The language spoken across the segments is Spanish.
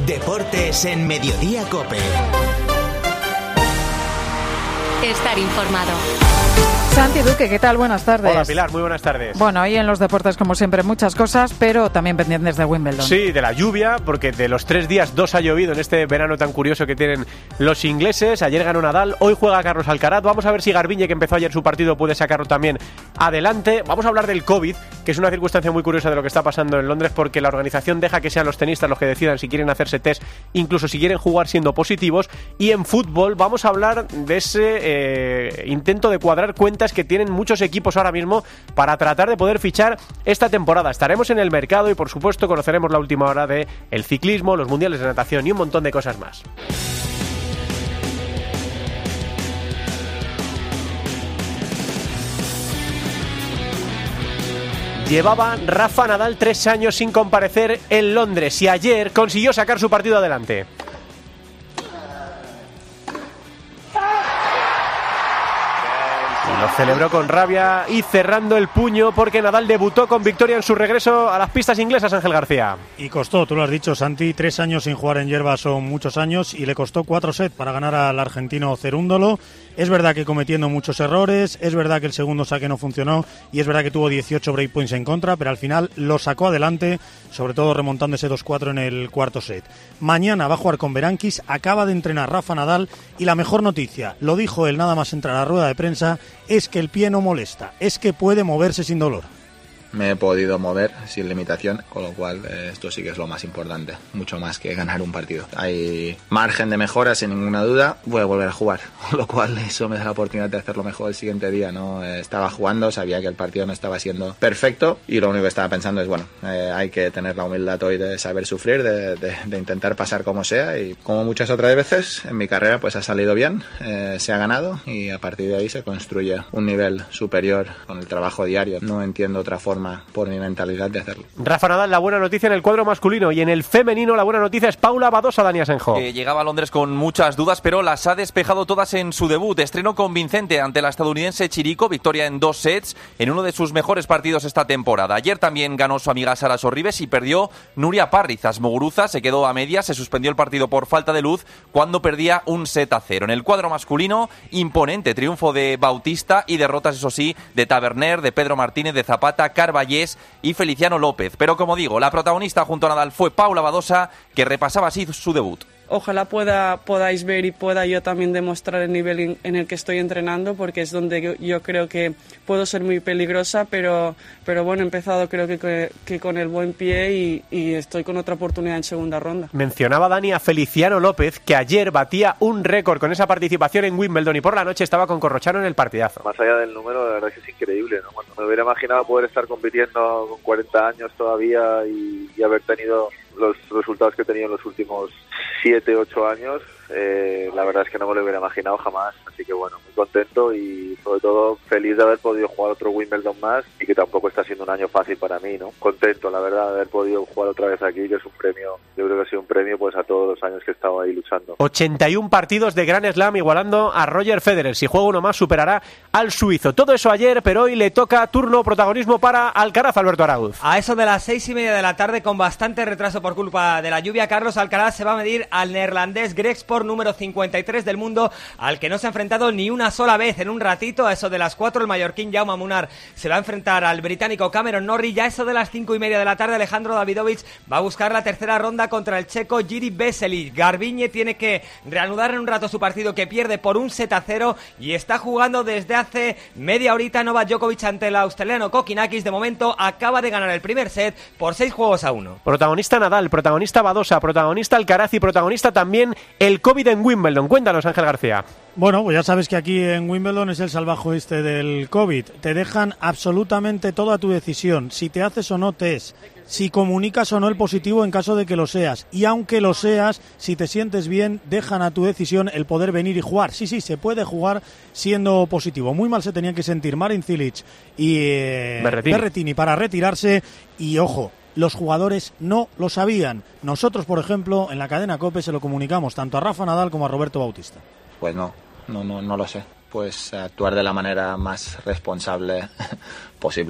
Deportes en Mediodía COPE. Estar informado. Santi Duque, ¿qué tal? Buenas tardes. Hola Pilar, muy buenas tardes. Bueno, hoy en los deportes como siempre muchas cosas, pero también pendientes de Wimbledon. Sí, de la lluvia, porque de los 3 días 2 ha llovido en este verano tan curioso que tienen los ingleses. Ayer ganó Nadal, hoy juega Carlos Alcaraz. Vamos a ver si Garbiñe, que empezó ayer su partido, puede sacarlo también adelante. Vamos a hablar del COVID, que es una circunstancia muy curiosa de lo que está pasando en Londres, porque la organización deja que sean los tenistas los que decidan si quieren hacerse test, incluso si quieren jugar siendo positivos. Y en fútbol vamos a hablar de ese intento de cuadrar cuentas que tienen muchos equipos ahora mismo para tratar de poder fichar esta temporada. Estaremos en el mercado y por supuesto conoceremos la última hora de el ciclismo, los mundiales de natación y un montón de cosas más. Llevaba Rafa Nadal 3 años sin comparecer en Londres y ayer consiguió sacar su partido adelante. Lo celebró con rabia y cerrando el puño porque Nadal debutó con victoria en su regreso a las pistas inglesas, Ángel García. Y costó, tú lo has dicho, Santi, 3 años sin jugar en hierba son muchos años y le costó 4 sets para ganar al argentino Cerúndolo. Es verdad que cometiendo muchos errores, es verdad que el segundo saque no funcionó y es verdad que tuvo 18 breakpoints en contra, pero al final lo sacó adelante, sobre todo remontando ese 2-4 en el cuarto set. Mañana va a jugar con Berankis, acaba de entrenar Rafa Nadal y la mejor noticia, lo dijo él nada más entrar a la rueda de prensa, es que el pie no molesta, es que puede moverse sin dolor. Me he podido mover sin limitación, con lo cual esto sí que es lo más importante, mucho más que ganar un partido. Hay margen de mejora sin ninguna duda, voy a volver a jugar, con lo cual eso me da la oportunidad de hacerlo mejor el siguiente día, ¿no? Estaba jugando, sabía que el partido no estaba siendo perfecto y lo único que estaba pensando es, bueno, hay que tener la humildad hoy de saber sufrir, de intentar pasar como sea y como muchas otras veces en mi carrera pues ha salido bien, se ha ganado y a partir de ahí se construye un nivel superior con el trabajo diario. No entiendo otra forma por mi mentalidad de hacerlo. Rafa Nadal, la buena noticia en el cuadro masculino y en el femenino la buena noticia es Paula Badosa, Dani Asenjo. Llegaba a Londres con muchas dudas, pero las ha despejado todas en su debut. Estreno convincente ante la estadounidense Chirico, victoria en 2 sets en uno de sus mejores partidos esta temporada. Ayer también ganó su amiga Sara Sorribes y perdió Nuria Parrizas. Muguruza se quedó a medias, se suspendió el partido por falta de luz cuando perdía 1-0. En el cuadro masculino, imponente triunfo de Bautista y derrotas, eso sí, de Taverner, de Pedro Martínez, de Zapata, Carballés y Feliciano López. Pero como digo, la protagonista junto a Nadal fue Paula Badosa, que repasaba así su debut. Ojalá podáis ver y pueda yo también demostrar el nivel en el que estoy entrenando, porque es donde yo creo que puedo ser muy peligrosa, pero bueno, he empezado creo que con el buen pie y estoy con otra oportunidad en segunda ronda. Mencionaba Dani a Feliciano López, que ayer batía un récord con esa participación en Wimbledon y por la noche estaba con Corrochano en el partidazo. Más allá del número, la verdad es que es increíble, ¿no? Bueno, me hubiera imaginado poder estar compitiendo con 40 años todavía y haber tenido los resultados que he tenido en los últimos 7, 8 años, la verdad es que no me lo hubiera imaginado jamás, así que bueno, muy contento y sobre todo feliz de haber podido jugar otro Wimbledon más y que tampoco está siendo un año fácil para mí, ¿no? Contento, la verdad, de haber podido jugar otra vez aquí, que es un premio, yo creo que ha sido un premio pues a todos los años que he estado ahí luchando. 81 partidos de Grand Slam igualando a Roger Federer, si juega uno más superará al suizo. Todo eso ayer, pero hoy le toca turno, protagonismo para Alcaraz, Alberto Arauz. A eso de las 6:30 de la tarde, con bastante retraso por culpa de la lluvia, Carlos Alcaraz se va a medir al neerlandés Greg Sport, número 53 del mundo, al que no se ha enfrentado ni una sola vez. En un ratito, a eso de las 4, el mallorquín Jaume Munar se va a enfrentar al británico Cameron Norrie. Ya a eso de las 5:30 de la tarde, Alejandro Davidovich va a buscar la tercera ronda contra el checo Jiří Veselý. Garbiñe tiene que reanudar en un rato su partido, que pierde por 1-0 y está jugando desde hace media horita Novak Djokovic ante el australiano Kokkinakis. De momento acaba de ganar el primer set por 6-1. Protagonista Nadal, protagonista Badosa, protagonista Alcaraz y protagonista también el COVID en Wimbledon. Cuéntanos, Ángel García. Bueno, pues ya sabes que aquí en Wimbledon es el salvajo este del COVID. Te dejan absolutamente toda tu decisión, si te haces o no test, si comunicas o no el positivo en caso de que lo seas. Y aunque lo seas, si te sientes bien, dejan a tu decisión el poder venir y jugar. Sí, se puede jugar siendo positivo. Muy mal se tenían que sentir Marin Cilic y Berrettini para retirarse. Y ojo, los jugadores no lo sabían. Nosotros, por ejemplo, en la cadena COPE se lo comunicamos tanto a Rafa Nadal como a Roberto Bautista. Pues no lo sé. Pues actuar de la manera más responsable posible.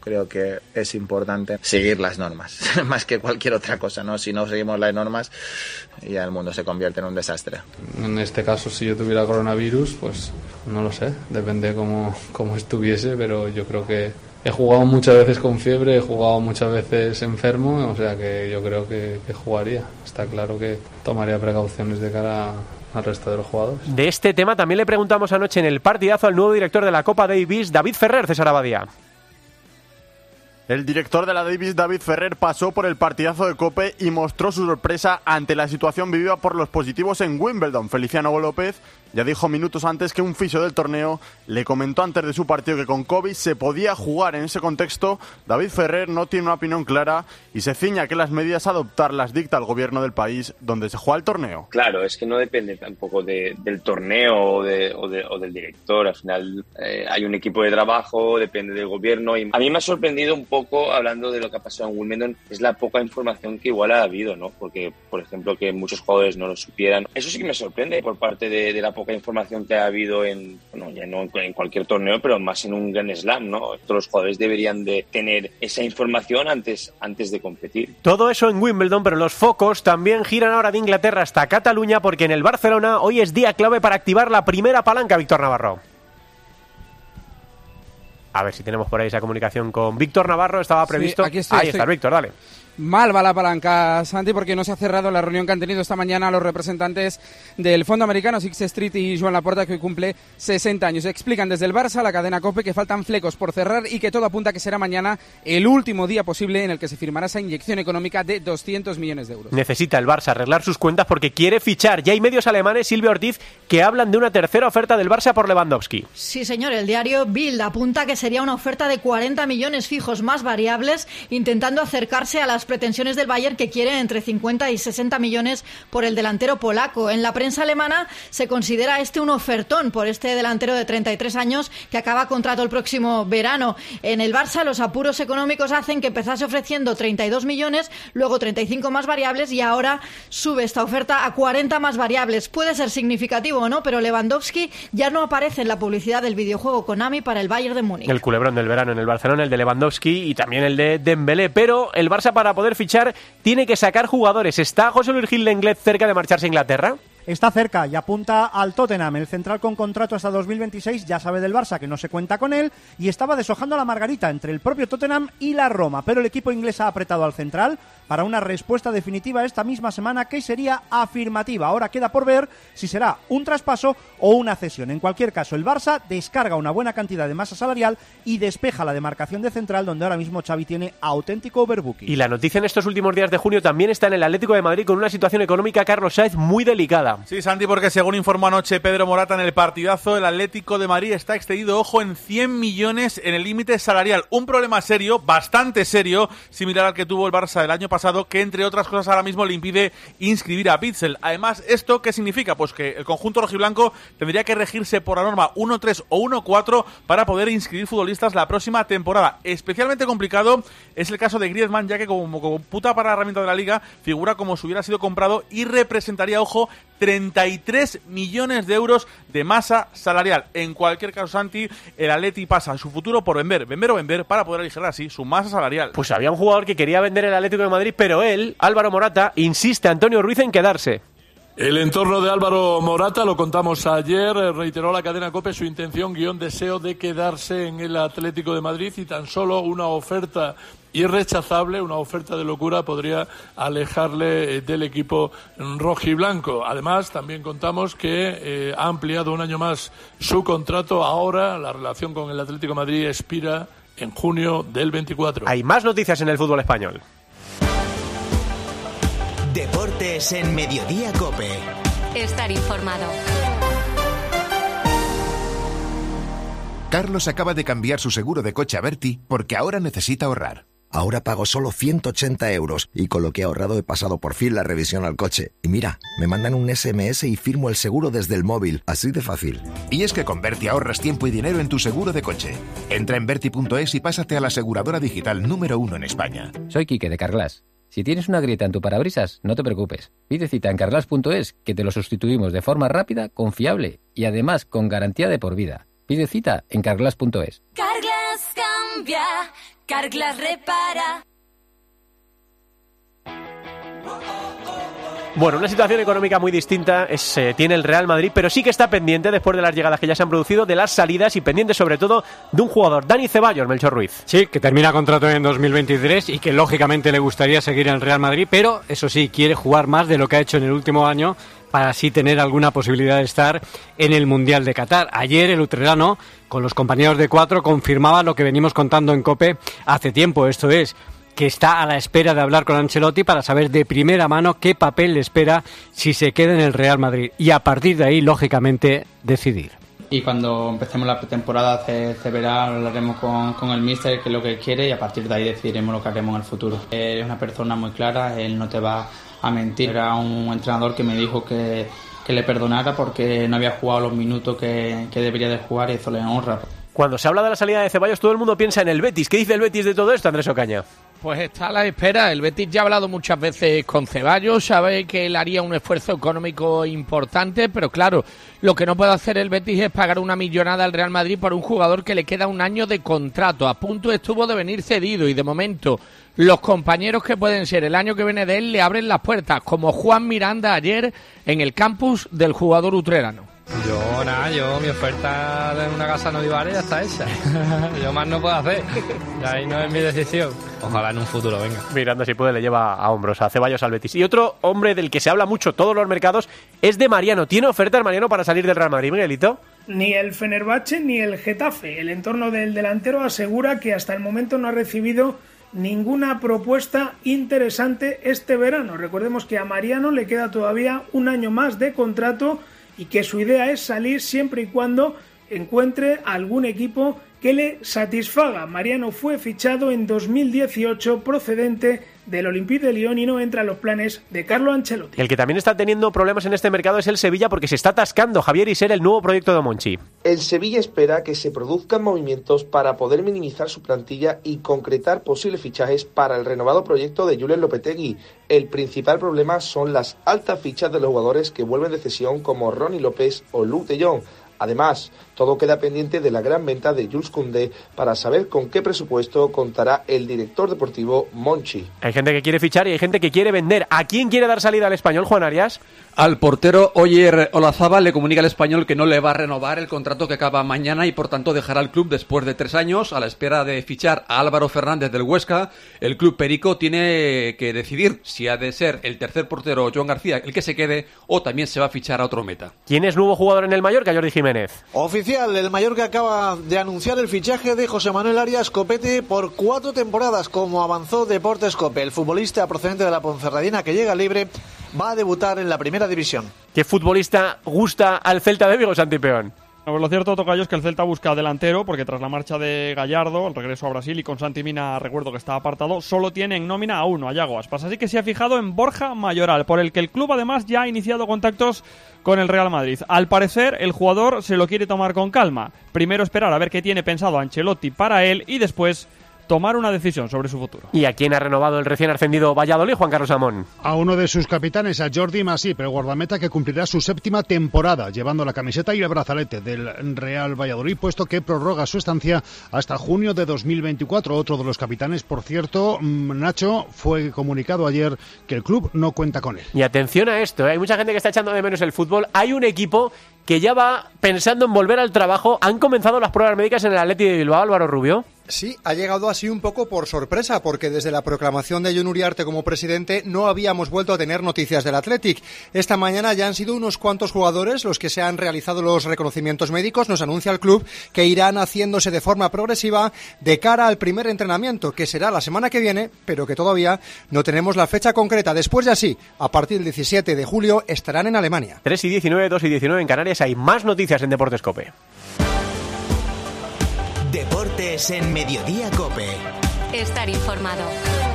Creo que es importante seguir las normas, más que cualquier otra cosa, ¿no? Si no seguimos las normas, ya el mundo se convierte en un desastre. En este caso, si yo tuviera coronavirus, pues no lo sé, depende cómo estuviese, pero yo creo que he jugado muchas veces con fiebre, he jugado muchas veces enfermo, o sea que yo creo que jugaría. Está claro que tomaría precauciones de cara al resto de los jugadores. De este tema también le preguntamos anoche en el partidazo al nuevo director de la Copa Davis, David Ferrer. César Abadía. El director de la Davis, David Ferrer, pasó por el partidazo de COPE y mostró su sorpresa ante la situación vivida por los positivos en Wimbledon. Feliciano López ya dijo minutos antes que un fisio del torneo le comentó antes de su partido que con COVID se podía jugar. En ese contexto, David Ferrer no tiene una opinión clara y se ciñe a que las medidas a adoptar las dicta el gobierno del país donde se juega el torneo. Claro, es que no depende tampoco del torneo o del director. Al final hay un equipo de trabajo, depende del gobierno. Y a mí me ha sorprendido un poco, hablando de lo que ha pasado en Wimbledon, es la poca información que igual ha habido, ¿no? Porque, por ejemplo, que muchos jugadores no lo supieran. Eso sí que me sorprende por parte de la poca información que ha habido ya no en cualquier torneo, pero más en un Grand Slam, ¿no? Todos los jugadores deberían de tener esa información antes de competir. Todo eso en Wimbledon, pero los focos también giran ahora de Inglaterra hasta Cataluña, porque en el Barcelona hoy es día clave para activar la primera palanca, Víctor Navarro. A ver si tenemos por ahí esa comunicación con Víctor Navarro, estaba previsto. Sí, aquí estoy. Está, Víctor, dale. Mal va la palanca, Santi, porque no se ha cerrado la reunión que han tenido esta mañana los representantes del Fondo Americano, Sixth Street y Joan Laporta, que hoy cumple 60 años. Explican desde el Barça, la cadena COPE, que faltan flecos por cerrar y que todo apunta a que será mañana el último día posible en el que se firmará esa inyección económica de 200 millones de euros. Necesita el Barça arreglar sus cuentas porque quiere fichar. Ya hay medios alemanes, Silvia Ortiz, que hablan de una tercera oferta del Barça por Lewandowski. Sí, señor, el diario Bild apunta que sería una oferta de 40 millones fijos más variables, intentando acercarse a las pretensiones del Bayern, que quiere entre 50 y 60 millones por el delantero polaco. En la prensa alemana se considera un ofertón por este delantero de 33 años que acaba contrato el próximo verano. En el Barça los apuros económicos hacen que empezase ofreciendo 32 millones, luego 35 más variables y ahora sube esta oferta a 40 más variables. Puede ser significativo o no, pero Lewandowski ya no aparece en la publicidad del videojuego Konami para el Bayern de Múnich. El culebrón del verano en el Barcelona, el de Lewandowski y también el de Dembélé, pero el Barça, para poder fichar, tiene que sacar jugadores. ¿Está José Luis Gil Lenglet cerca de marcharse a Inglaterra? Está cerca y apunta al Tottenham. El central con contrato hasta 2026 ya sabe del Barça que no se cuenta con él y estaba deshojando la margarita entre el propio Tottenham y la Roma. Pero el equipo inglés ha apretado al central para una respuesta definitiva esta misma semana que sería afirmativa. Ahora queda por ver si será un traspaso o una cesión. En cualquier caso, el Barça descarga una buena cantidad de masa salarial y despeja la demarcación de central, donde ahora mismo Xavi tiene auténtico overbooking. Y la noticia en estos últimos días de junio también está en el Atlético de Madrid, con una situación económica, Carlos Sainz, muy delicada. Sí, Santi, porque según informó anoche Pedro Morata en el partidazo, el Atlético de Madrid está excedido, ojo, en 100 millones en el límite salarial. Un problema serio, bastante serio, similar al que tuvo el Barça el año pasado, que entre otras cosas ahora mismo le impide inscribir a Witsel. Además, ¿esto qué significa? Pues que el conjunto rojiblanco tendría que regirse por la norma 1-3 o 1-4 para poder inscribir futbolistas la próxima temporada. Especialmente complicado es el caso de Griezmann, ya que como puta para la herramienta de la Liga figura como si hubiera sido comprado y representaría, ojo, 33 millones de euros de masa salarial. En cualquier caso, Santi, el Atleti pasa su futuro por vender para poder aligerar así su masa salarial. Pues había un jugador que quería vender el Atlético de Madrid, pero él, Álvaro Morata, insiste a Antonio Ruiz en quedarse. El entorno de Álvaro Morata, lo contamos ayer, reiteró la cadena COPE su intención, deseo de quedarse en el Atlético de Madrid, y tan solo una oferta irrechazable, una oferta de locura, podría alejarle del equipo rojiblanco. Además, también contamos que ha ampliado un año más su contrato. Ahora la relación con el Atlético de Madrid expira en junio del 24. Hay más noticias en el fútbol español. Deportes en Mediodía COPE. Estar informado. Carlos acaba de cambiar su seguro de coche a Berti porque ahora necesita ahorrar. Ahora pago solo 180 euros y con lo que he ahorrado he pasado por fin la revisión al coche. Y mira, me mandan un SMS y firmo el seguro desde el móvil, así de fácil. Y es que con Berti ahorras tiempo y dinero en tu seguro de coche. Entra en Berti.es y pásate a la aseguradora digital número 1 en España. Soy Quique de Carglass. Si tienes una grieta en tu parabrisas, no te preocupes. Pide cita en Carglass.es, que te lo sustituimos de forma rápida, confiable y además con garantía de por vida. Pide cita en Carglass.es. Carglass cambia. cambia, Carglass repara. Bueno, una situación económica muy distinta tiene el Real Madrid, pero sí que está pendiente, después de las llegadas que ya se han producido, de las salidas y pendiente sobre todo de un jugador, Dani Ceballos, Melchor Ruiz. Sí, que termina contrato en 2023 y que lógicamente le gustaría seguir en el Real Madrid, pero eso sí, quiere jugar más de lo que ha hecho en el último año para así tener alguna posibilidad de estar en el Mundial de Qatar. Ayer el utrerano, con los compañeros de cuatro, confirmaba lo que venimos contando en COPE hace tiempo, esto es, que está a la espera de hablar con Ancelotti para saber de primera mano qué papel le espera si se queda en el Real Madrid y a partir de ahí, lógicamente, decidir. Y cuando empecemos la pretemporada este verano hablaremos con el míster qué es lo que quiere y a partir de ahí decidiremos lo que haremos en el futuro. Él es una persona muy clara, él no te va a mentir. Era un entrenador que me dijo que le perdonara porque no había jugado los minutos que debería de jugar y eso le honra. Cuando se habla de la salida de Ceballos, todo el mundo piensa en el Betis. ¿Qué dice el Betis de todo esto, Andrés Ocaña? Pues está a la espera. El Betis ya ha hablado muchas veces con Ceballos, sabe que él haría un esfuerzo económico importante, pero claro, lo que no puede hacer el Betis es pagar una millonada al Real Madrid por un jugador que le queda un año de contrato. A punto estuvo de venir cedido y de momento los compañeros que pueden ser el año que viene de él le abren las puertas, como Juan Miranda ayer en el campus del jugador utrerano. Yo mi oferta de una casa no ya está hecha. Yo más no puedo hacer. Y ahí no es mi decisión. Ojalá en un futuro venga. Miranda, si puede, le lleva a hombros a Ceballos al Betis. Y otro hombre del que se habla mucho todos los mercados es de Mariano. ¿Tiene ofertas Mariano para salir del Real Madrid, Miguelito? Ni el Fenerbahce ni el Getafe. El entorno del delantero asegura que hasta el momento no ha recibido ninguna propuesta interesante este verano. Recordemos que a Mariano le queda todavía un año más de contrato y que su idea es salir siempre y cuando encuentre algún equipo que le satisfaga. Mariano fue fichado en 2018 procedente del Olympique de Lyon y no entra en los planes de Carlo Ancelotti. El que también está teniendo problemas en este mercado es el Sevilla porque se está atascando. Javier Isser, el nuevo proyecto de Monchi. El Sevilla espera que se produzcan movimientos para poder minimizar su plantilla y concretar posibles fichajes para el renovado proyecto de Julen Lopetegui. El principal problema son las altas fichas de los jugadores que vuelven de cesión como Ronny López o Luuk de Jong. Además, todo queda pendiente de la gran venta de Jules Koundé para saber con qué presupuesto contará el director deportivo Monchi. Hay gente que quiere fichar y hay gente que quiere vender. ¿A quién quiere dar salida al Español, Juan Arias? Al portero Oyer Olazábal le comunica al Español que no le va a renovar el contrato que acaba mañana y por tanto dejará el club después de 3 años a la espera de fichar a Álvaro Fernández del Huesca. El club perico tiene que decidir si ha de ser el tercer portero Joan García el que se quede o también se va a fichar a otro meta. ¿Quién es nuevo jugador en el Mallorca? Jordi Jiménez. Oficial, el Mallorca acaba de anunciar el fichaje de José Manuel Arias Copete por 4 temporadas, como avanzó Deportes Cope. El futbolista procedente de la Ponferradina que llega libre va a debutar en la primera división. ¿Qué futbolista gusta al Celta de Vigo, Santi Peón? Pues lo cierto, Tocayo, es que el Celta busca delantero porque tras la marcha de Gallardo, el regreso a Brasil y con Santi Mina, recuerdo que está apartado, solo tiene en nómina a uno, a Yago Aspas. Así que se ha fijado en Borja Mayoral, por el que el club además ya ha iniciado contactos con el Real Madrid. Al parecer, el jugador se lo quiere tomar con calma. Primero esperar a ver qué tiene pensado Ancelotti para él y después tomar una decisión sobre su futuro. ¿Y a quién ha renovado el recién ascendido Valladolid, Juan Carlos Amón? A uno de sus capitanes, a Jordi Masip, el guardameta que cumplirá su 7ª temporada, llevando la camiseta y el brazalete del Real Valladolid, puesto que prorroga su estancia hasta junio de 2024. Otro de los capitanes, por cierto, Nacho, fue comunicado ayer que el club no cuenta con él. Y atención a esto, hay mucha gente que está echando de menos el fútbol. Hay un equipo que ya va pensando en volver al trabajo. Han comenzado las pruebas médicas en el Athletic de Bilbao, Álvaro Rubio. Sí, ha llegado así un poco por sorpresa, porque desde la proclamación de Jon Uriarte como presidente no habíamos vuelto a tener noticias del Athletic. Esta mañana ya han sido unos cuantos jugadores los que se han realizado los reconocimientos médicos. Nos anuncia el club que irán haciéndose de forma progresiva de cara al primer entrenamiento, que será la semana que viene, pero que todavía no tenemos la fecha concreta. Después de así, a partir del 17 de julio, estarán en Alemania. 3:19, 2:19 en Canarias. Hay más noticias en Deportes Cope. Deportes en Mediodía Cope. Estar informado.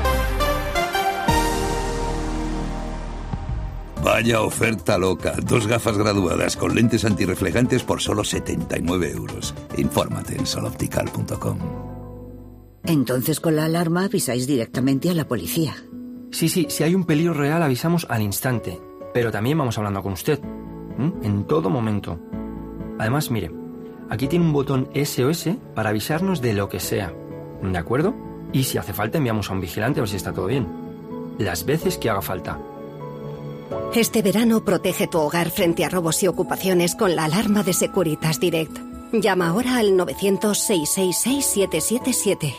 Vaya oferta loca. 2 gafas graduadas con lentes antirreflejantes por solo 79 euros. Infórmate en soloptical.com. Entonces con la alarma avisáis directamente a la policía. Sí, si hay un peligro real avisamos al instante. Pero también vamos hablando con usted. En todo momento. Además, mire, aquí tiene un botón SOS para avisarnos de lo que sea. ¿De acuerdo? Y si hace falta enviamos a un vigilante a ver si está todo bien. Las veces que haga falta. Este verano protege tu hogar frente a robos y ocupaciones con la alarma de Securitas Direct. Llama ahora al 900-666-777.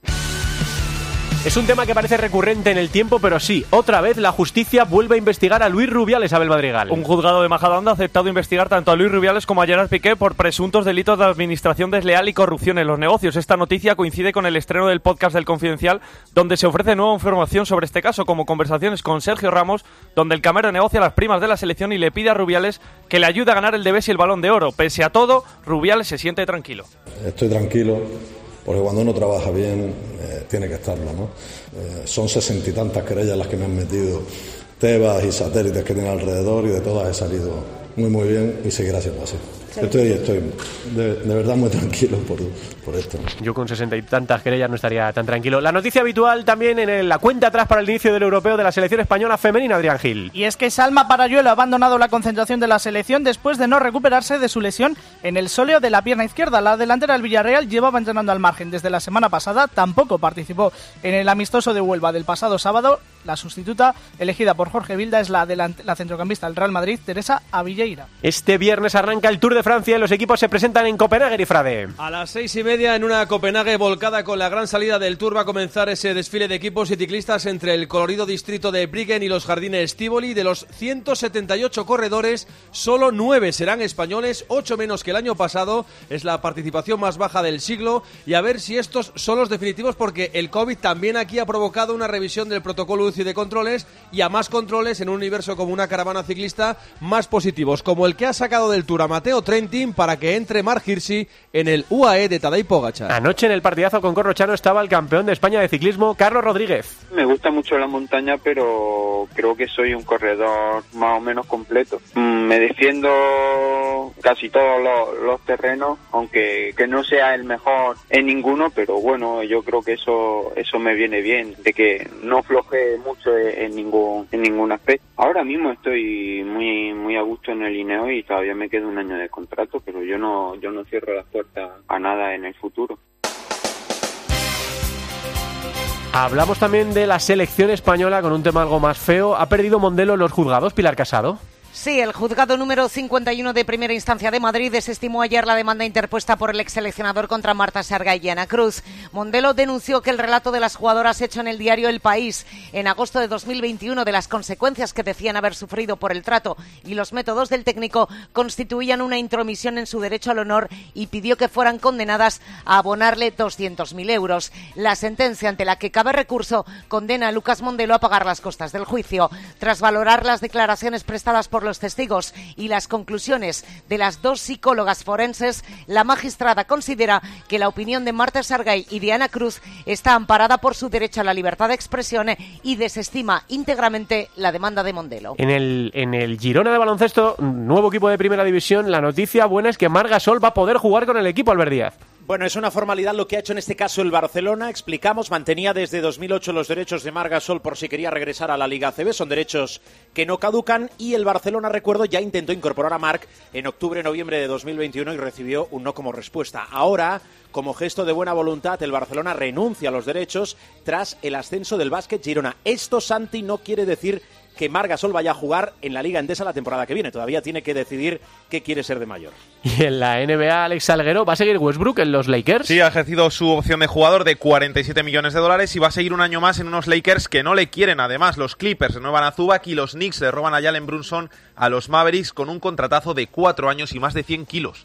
Es un tema que parece recurrente en el tiempo, pero sí, otra vez la justicia vuelve a investigar a Luis Rubiales, Abel Madrigal. Un juzgado de Majadahonda ha aceptado investigar tanto a Luis Rubiales como a Gerard Piqué por presuntos delitos de administración desleal y corrupción en los negocios. Esta noticia coincide con el estreno del podcast del Confidencial, donde se ofrece nueva información sobre este caso, como conversaciones con Sergio Ramos, donde el camarero negocia las primas de la selección y le pide a Rubiales que le ayude a ganar el Debes y el Balón de Oro. Pese a todo, Rubiales se siente tranquilo. Estoy tranquilo, porque cuando uno trabaja bien tiene que estarlo, ¿no? Son 60 y tantas querellas las que me han metido Tebas y satélites que tienen alrededor, y de todas he salido muy bien y seguirá siendo así. Sí. Estoy de verdad muy tranquilo por esto. Yo con 60 y tantas querellas no estaría tan tranquilo. La noticia habitual también en la cuenta atrás para el inicio del europeo de la selección española femenina, Adrián Gil. Y es que Salma Parayuelo ha abandonado la concentración de la selección después de no recuperarse de su lesión en el sóleo de la pierna izquierda. La delantera del Villarreal llevaba entrenando al margen desde la semana pasada, tampoco participó en el amistoso de Huelva del pasado sábado. La sustituta elegida por Jorge Vilda es la centrocampista del Real Madrid, Teresa Avilleira. Este viernes arranca el Tour de Francia y los equipos se presentan en Copenhague, y Frade. A las 6:30 en una Copenhague volcada con la gran salida del Tour va a comenzar ese desfile de equipos y ciclistas entre el colorido distrito de Briggen y los jardines Tivoli. De los 178 corredores, solo 9 serán españoles, 8 menos que el año pasado. Es la participación más baja del siglo, y a ver si estos son los definitivos, porque el COVID también aquí ha provocado una revisión del protocolo UCI de controles, y a más controles en un universo como una caravana ciclista, más positivos, como el que ha sacado del Tour a Matteo Trentin para que entre Mark Hirschi en el UAE de Tadej Pogačar. Anoche en el partidazo con Corrochano estaba el campeón de España de ciclismo, Carlos Rodríguez. Me gusta mucho la montaña, pero creo que soy un corredor más o menos completo. Me defiendo casi todos los terrenos, aunque que no sea el mejor en ninguno, pero bueno, yo creo que eso me viene bien, de que no flojee mucho en ningún aspecto. Ahora mismo estoy muy a gusto en el Ineos y todavía me queda un año de contrato, pero yo no cierro las puertas a nada en el futuro. Hablamos también de la selección española con un tema algo más feo. ¿Ha perdido Mondelo en los juzgados, Pilar Casado? Sí, el juzgado número 51 de primera instancia de Madrid desestimó ayer la demanda interpuesta por el exseleccionador contra Marta Sargay y Ana Cruz. Mondelo denunció que el relato de las jugadoras hecho en el diario El País en agosto de 2021 de las consecuencias que decían haber sufrido por el trato y los métodos del técnico constituían una intromisión en su derecho al honor, y pidió que fueran condenadas a abonarle 200.000 euros. La sentencia, ante la que cabe recurso, condena a Lucas Mondelo a pagar las costas del juicio. Tras valorar las declaraciones prestadas por los testigos y las conclusiones de las dos psicólogas forenses, la magistrada considera que la opinión de Marta Sargay y de Ana Cruz está amparada por su derecho a la libertad de expresión y desestima íntegramente la demanda de Mondelo. En el Girona de baloncesto, nuevo equipo de primera división, la noticia buena es que Marc Gasol va a poder jugar con el equipo, Albert Díaz. Bueno, es una formalidad lo que ha hecho en este caso el Barcelona. Explicamos, mantenía desde 2008 los derechos de Marc Gasol por si quería regresar a la Liga ACB. Son derechos que no caducan, y el Barcelona, recuerdo, ya intentó incorporar a Marc en octubre-noviembre de 2021 y recibió un no como respuesta. Ahora, como gesto de buena voluntad, el Barcelona renuncia a los derechos tras el ascenso del Básquet Girona. Esto, Santi, no quiere decir que Marc Gasol vaya a jugar en la Liga Endesa la temporada que viene. Todavía tiene que decidir qué quiere ser de mayor. Y en la NBA, Alex Salguero, ¿va a seguir Westbrook en los Lakers? Sí, ha ejercido su opción de jugador de $47 millones y va a seguir un año más en unos Lakers que no le quieren. Además, los Clippers renuevan a Zubac y los Knicks le roban a Jalen Brunson a los Mavericks con un contratazo de 4 años y más de 100 kilos.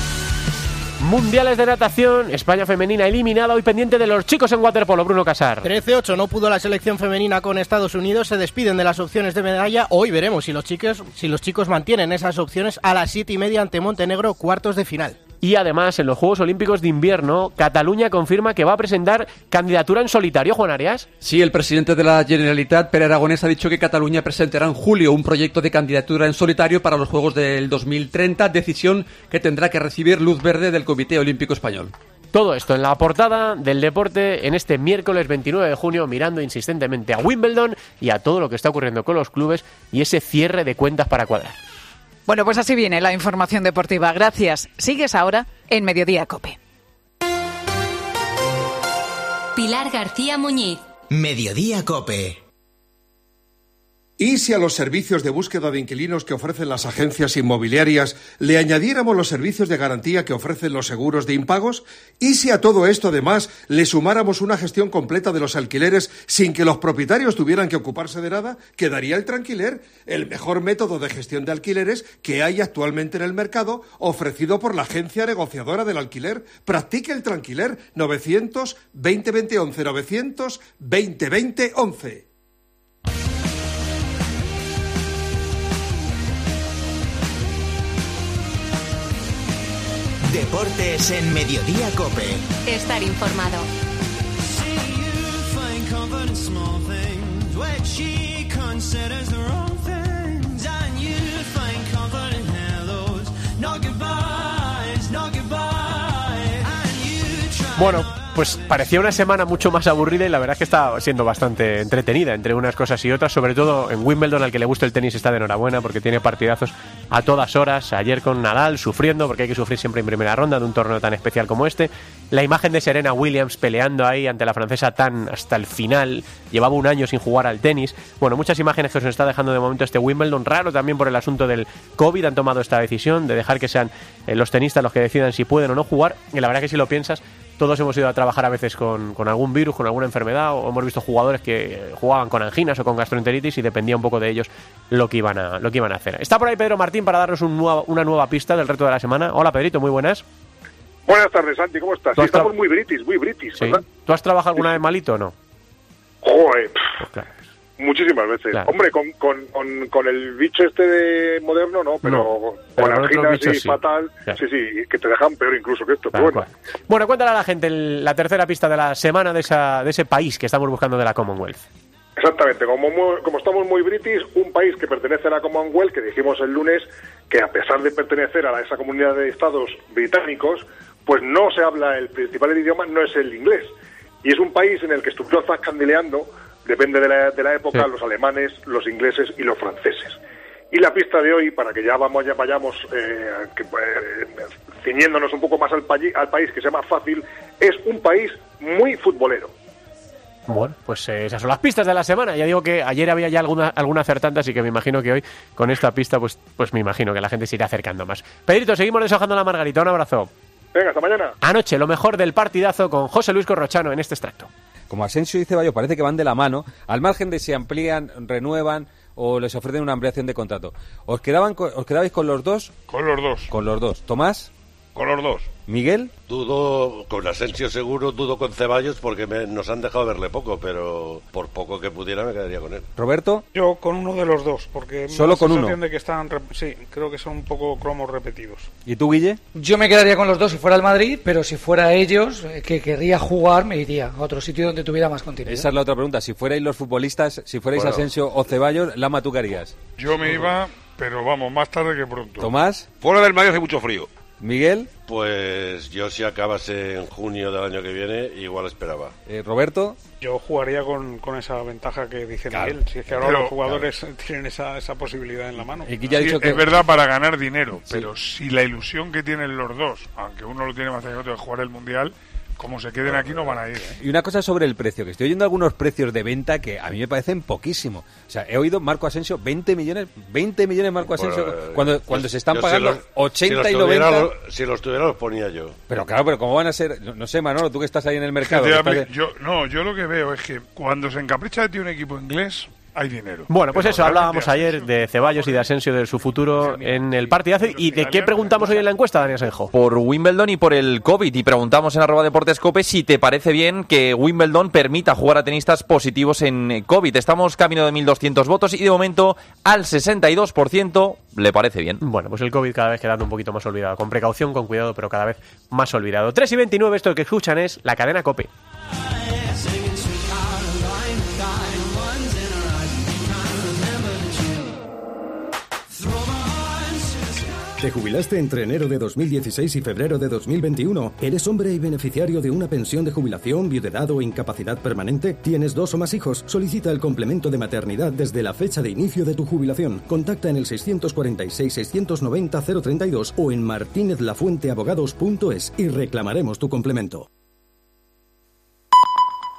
Mundiales de natación, España femenina eliminada, hoy pendiente de los chicos en waterpolo, Bruno Casar. 13-8, no pudo la selección femenina con Estados Unidos, se despiden de las opciones de medalla. Hoy veremos si los chicos mantienen esas opciones a las 7:30 ante Montenegro, cuartos de final. Y además, en los Juegos Olímpicos de Invierno, Cataluña confirma que va a presentar candidatura en solitario, Juan Arias. Sí, el presidente de la Generalitat, Pere Aragonès, ha dicho que Cataluña presentará en julio un proyecto de candidatura en solitario para los Juegos del 2030, decisión que tendrá que recibir luz verde del Comité Olímpico Español. Todo esto en la portada del deporte en este miércoles 29 de junio, mirando insistentemente a Wimbledon y a todo lo que está ocurriendo con los clubes y ese cierre de cuentas para cuadrar. Bueno, pues así viene la información deportiva. Gracias. Sigues ahora en Mediodía COPE. Pilar García Muñiz. Mediodía COPE. ¿Y si a los servicios de búsqueda de inquilinos que ofrecen las agencias inmobiliarias le añadiéramos los servicios de garantía que ofrecen los seguros de impagos? ¿Y si a todo esto, además, le sumáramos una gestión completa de los alquileres sin que los propietarios tuvieran que ocuparse de nada? Quedaría el Tranquiler, el mejor método de gestión de alquileres que hay actualmente en el mercado, ofrecido por la agencia negociadora del alquiler. Practique el Tranquiler. 900 20 11 900 20 11. Deportes en Mediodía COPE. Estar informado. Bueno, pues parecía una semana mucho más aburrida y la verdad es que está siendo bastante entretenida entre unas cosas y otras, sobre todo en Wimbledon. Al que le gusta el tenis está de enhorabuena porque tiene partidazos a todas horas. Ayer con Nadal sufriendo, porque hay que sufrir siempre en primera ronda de un torneo tan especial como este. La imagen de Serena Williams peleando ahí ante la francesa Tan hasta el final. Llevaba un año sin jugar al tenis. Bueno, muchas imágenes que os está dejando de momento este Wimbledon. Raro también por el asunto del COVID. Han tomado esta decisión de dejar que sean los tenistas los que decidan si pueden o no jugar. Y la verdad que si lo piensas, todos hemos ido a trabajar a veces con algún virus, con alguna enfermedad, o hemos visto jugadores que jugaban con anginas o con gastroenteritis y dependía un poco de ellos lo que iban a hacer. Está por ahí Pedro Martín para darnos una nueva pista del reto de la semana. Hola Pedrito, muy buenas. Buenas tardes, Santi, ¿cómo estás? Sí, estamos muy british, ¿sí? ¿Verdad? ¿Tú has trabajado alguna vez malito o no? Joder, pues claro. Muchísimas veces. Claro. Hombre, con el bicho este de moderno, no, pero con anginas sí, fatal, claro. Sí, que te dejan peor incluso que esto. Pero bueno, cuéntale a la gente la tercera pista de la semana de ese país que estamos buscando de la Commonwealth. Exactamente, como estamos muy british, un país que pertenece a la Commonwealth, que dijimos el lunes que a pesar de pertenecer a esa comunidad de estados británicos, pues no se habla, el principal idioma no es el inglés. Y es un país en el que estuvieron zascandileando, depende de la época, sí, los alemanes, los ingleses y los franceses. Y la pista de hoy, para que ya vayamos ciñéndonos un poco más al país, que sea más fácil, es un país muy futbolero. Bueno, pues esas son las pistas de la semana. Ya digo que ayer había ya alguna acertante, así que me imagino que hoy, con esta pista, pues me imagino que la gente se irá acercando más. Pedrito, seguimos deshojando la margarita. Un abrazo. Venga, hasta mañana. Anoche, lo mejor del partidazo con José Luis Corrochano en este extracto. Como Asensio y Ceballos parece que van de la mano, al margen de si amplían, renuevan o les ofrecen una ampliación de contrato. ¿Os quedabais con los dos? Con los dos. Con los dos. ¿Tomás? Con los dos. ¿Miguel? Dudo con Asensio seguro, dudo con Ceballos porque nos han dejado verle poco, pero por poco que pudiera me quedaría con él. ¿Roberto? Yo con uno de los dos, porque ¿solo con uno? De que están, sí, creo que son un poco cromos repetidos. ¿Y tú, Guille? Yo me quedaría con los dos si fuera el Madrid, pero si fuera ellos, que querría jugar, me iría a otro sitio donde tuviera más continuidad. Esa es la otra pregunta. Si fuerais los futbolistas, si fuerais Asensio o Ceballos, Lama, ¿tú qué harías? Yo me iba, pero vamos, más tarde que pronto. ¿Tomás? Fuera del Madrid hace mucho frío. ¿Miguel? Pues yo si acabase en junio del año que viene, igual esperaba. ¿Roberto? Yo jugaría con esa ventaja que dice Miguel. Si es que ahora los jugadores tienen esa posibilidad en la mano. Y ya ha dicho que es verdad para ganar dinero, sí, pero si la ilusión que tienen los dos, aunque uno lo tiene más allá que otro de jugar el Mundial, como se queden aquí no van a ir, ¿eh? Y una cosa sobre el precio, que estoy oyendo algunos precios de venta que a mí me parecen poquísimo. O sea, he oído Marco Asensio, 20 millones Marco Asensio, cuando se están pagando 80 y 90. Si los tuviera los ponía yo. Pero claro, pero ¿cómo van a ser? No sé, Manolo, tú que estás ahí en el mercado. Yo lo que veo es que cuando se encapricha de ti un equipo inglés, hay dinero. Bueno, pues eso, hablábamos ayer de Ceballos y de Asensio, de su futuro en el partidazo. ¿Y de qué preguntamos hoy en la encuesta, Daniel Senjo? Por Wimbledon y por el COVID. Y preguntamos en @deportescope si te parece bien que Wimbledon permita jugar a tenistas positivos en COVID. Estamos camino de 1.200 votos y de momento al 62% le parece bien. Bueno, pues el COVID cada vez quedando un poquito más olvidado. Con precaución, con cuidado, pero cada vez más olvidado. 3:29, esto que escuchan es la cadena COPE. ¿Te jubilaste entre enero de 2016 y febrero de 2021? ¿Eres hombre y beneficiario de una pensión de jubilación, viudedad o incapacidad permanente? ¿Tienes 2 o más hijos? Solicita el complemento de maternidad desde la fecha de inicio de tu jubilación. Contacta en el 646-690-032 o en martinezlafuenteabogados.es y reclamaremos tu complemento.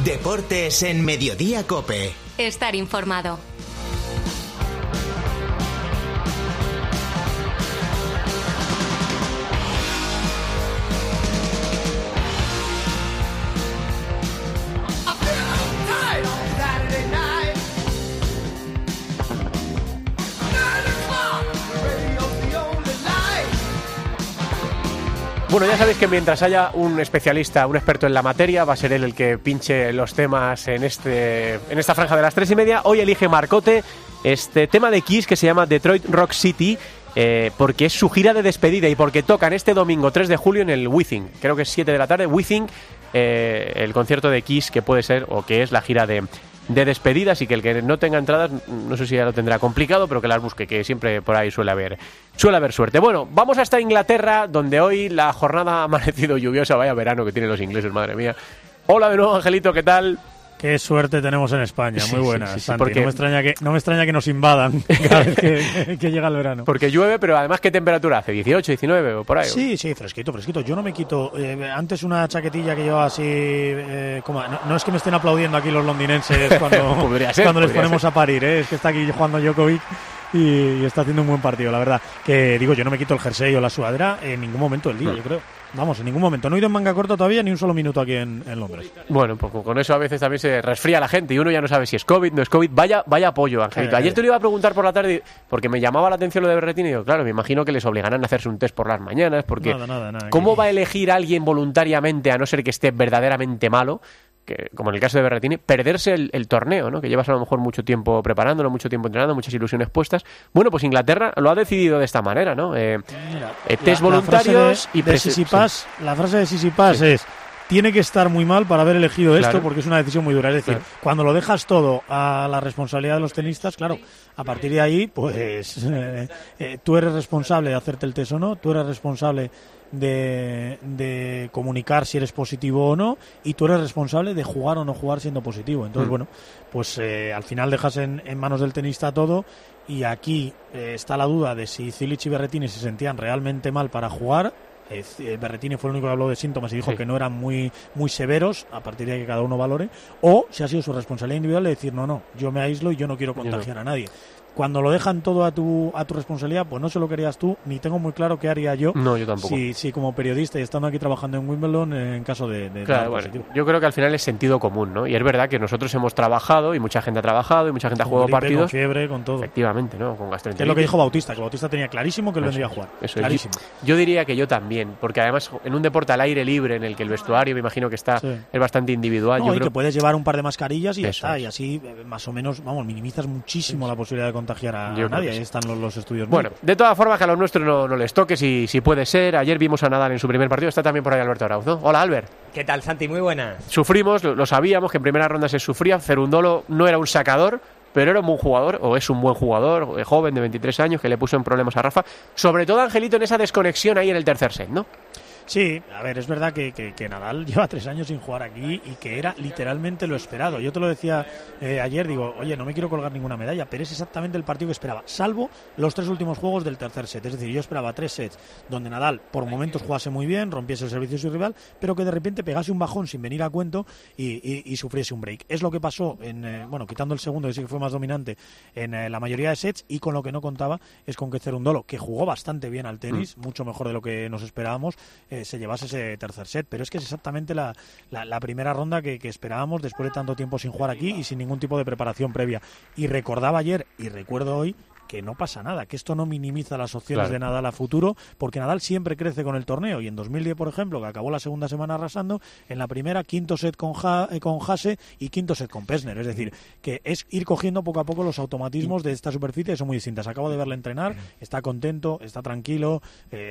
Deportes en Mediodía COPE. Estar informado. Bueno, ya sabéis que mientras haya un especialista, un experto en la materia, va a ser él el que pinche los temas en esta franja de las 3:30. Hoy elige Marcote este tema de Kiss que se llama Detroit Rock City, porque es su gira de despedida y porque tocan este domingo 3 de julio en el Withing. Creo que es 7 de la tarde, Withing, el concierto de Kiss que puede ser o que es la gira de despedida, así que el que no tenga entradas, no sé si ya lo tendrá complicado, pero que las busque, que siempre por ahí suele haber suerte. Bueno, vamos hasta Inglaterra, donde hoy la jornada ha amanecido lluviosa. Vaya verano que tienen los ingleses, madre mía. Hola de nuevo, Angelito, ¿qué tal? Qué suerte tenemos en España, muy buena, sí, Santi. porque No me extraña que nos invadan cada vez que llega el verano. Porque llueve, pero además, ¿qué temperatura hace? ¿18, 19 o por ahí? Sí, fresquito. Yo no me quito. Antes una chaquetilla que llevaba así... no es que me estén aplaudiendo aquí los londinenses cuando les ponemos a parir, es que está aquí jugando Djokovic y está haciendo un buen partido, la verdad. Que digo, yo no me quito el jersey o la sudadera en ningún momento del día, yo creo. Vamos, en ningún momento. No he ido en manga corta todavía ni un solo minuto aquí en Londres. Bueno, pues con eso a veces también se resfría la gente y uno ya no sabe si es COVID, no es COVID. Vaya apoyo, Angelito. Ayer te lo iba a preguntar por la tarde porque me llamaba la atención lo de Berretini y digo, claro, me imagino que les obligarán a hacerse un test por las mañanas porque nada, ¿cómo va a elegir alguien voluntariamente, a no ser que esté verdaderamente malo, que, como en el caso de Berretini, perderse el torneo, ¿no? Que llevas a lo mejor mucho tiempo preparándolo, mucho tiempo entrenando, muchas ilusiones puestas? Bueno, pues Inglaterra lo ha decidido de esta manera, ¿no? Test voluntarios y la frase de Sisipas es: tiene que estar muy mal para haber elegido esto, porque es una decisión muy dura. Es decir, cuando lo dejas todo a la responsabilidad de los tenistas, claro, a partir de ahí, pues tú eres responsable de hacerte el test o no, tú eres responsable de comunicar si eres positivo o no, y tú eres responsable de jugar o no jugar siendo positivo. Entonces, bueno, pues al final dejas en manos del tenista todo, y aquí está la duda de si Cilic y Berrettini se sentían realmente mal para jugar. Berrettini fue el único que habló de síntomas y dijo que no eran muy severos, a partir de que cada uno valore, o si ha sido su responsabilidad individual de decir no, yo me aíslo y yo no quiero contagiar a nadie. Cuando lo dejan todo a tu responsabilidad, pues no se lo querías tú, ni tengo muy claro qué haría yo. No, yo tampoco. Si como periodista y estando aquí trabajando en Wimbledon, en caso de claro, bueno, yo creo que al final es sentido común, ¿no? Y es verdad que nosotros hemos trabajado, y mucha gente ha trabajado, y mucha gente ha jugado partidos. Con fiebre, con todo. Efectivamente, ¿no? Con gastroenteritis. Es lo que dijo Bautista, que Bautista tenía clarísimo que él vendría a jugar. Eso clarísimo. Yo diría que yo también, porque además en un deporte al aire libre, en el que el vestuario, me imagino que es bastante individual. Yo creo que puedes llevar un par de mascarillas y ya está, y así más o menos, minimizas muchísimo la posibilidad de contagiar a nadie. Ahí están los estudios. Bueno, de todas formas, que a los nuestros no les toque, si puede ser. Ayer vimos a Nadal en su primer partido. Está también por ahí Alberto Arauz, ¿no? Hola, Albert. ¿Qué tal, Santi? Muy buenas. Sufrimos, lo sabíamos, que en primera ronda se sufría. Cerundolo no era un sacador, pero era un buen jugador, o es un buen jugador, joven de 23 años, que le puso en problemas a Rafa. Sobre todo, Angelito, en esa desconexión ahí en el tercer set, ¿no? Sí, a ver, es verdad que Nadal lleva 3 años sin jugar aquí y que era literalmente lo esperado. Yo te lo decía ayer, digo, oye, no me quiero colgar ninguna medalla, pero es exactamente el partido que esperaba, salvo los 3 últimos juegos del tercer set. Es decir, yo esperaba 3 sets donde Nadal por momentos jugase muy bien, rompiese el servicio de su rival, pero que de repente pegase un bajón sin venir a cuento y sufriese un break. Es lo que pasó, quitando el segundo, que sí que fue más dominante en la mayoría de sets, y con lo que no contaba es con que Cerundolo, que jugó bastante bien al tenis, mucho mejor de lo que nos esperábamos, se llevase ese tercer set, pero es que es exactamente la primera ronda que esperábamos después de tanto tiempo sin jugar aquí y sin ningún tipo de preparación previa. Y recordaba ayer y recuerdo hoy que no pasa nada, que esto no minimiza las opciones de Nadal a futuro, porque Nadal siempre crece con el torneo, y en 2010, por ejemplo, que acabó la segunda semana arrasando, en la primera, quinto set con Haase y quinto set con Pessner. Es decir, que es ir cogiendo poco a poco los automatismos de esta superficie, que son muy distintas. Acabo de verle entrenar, está contento, está tranquilo,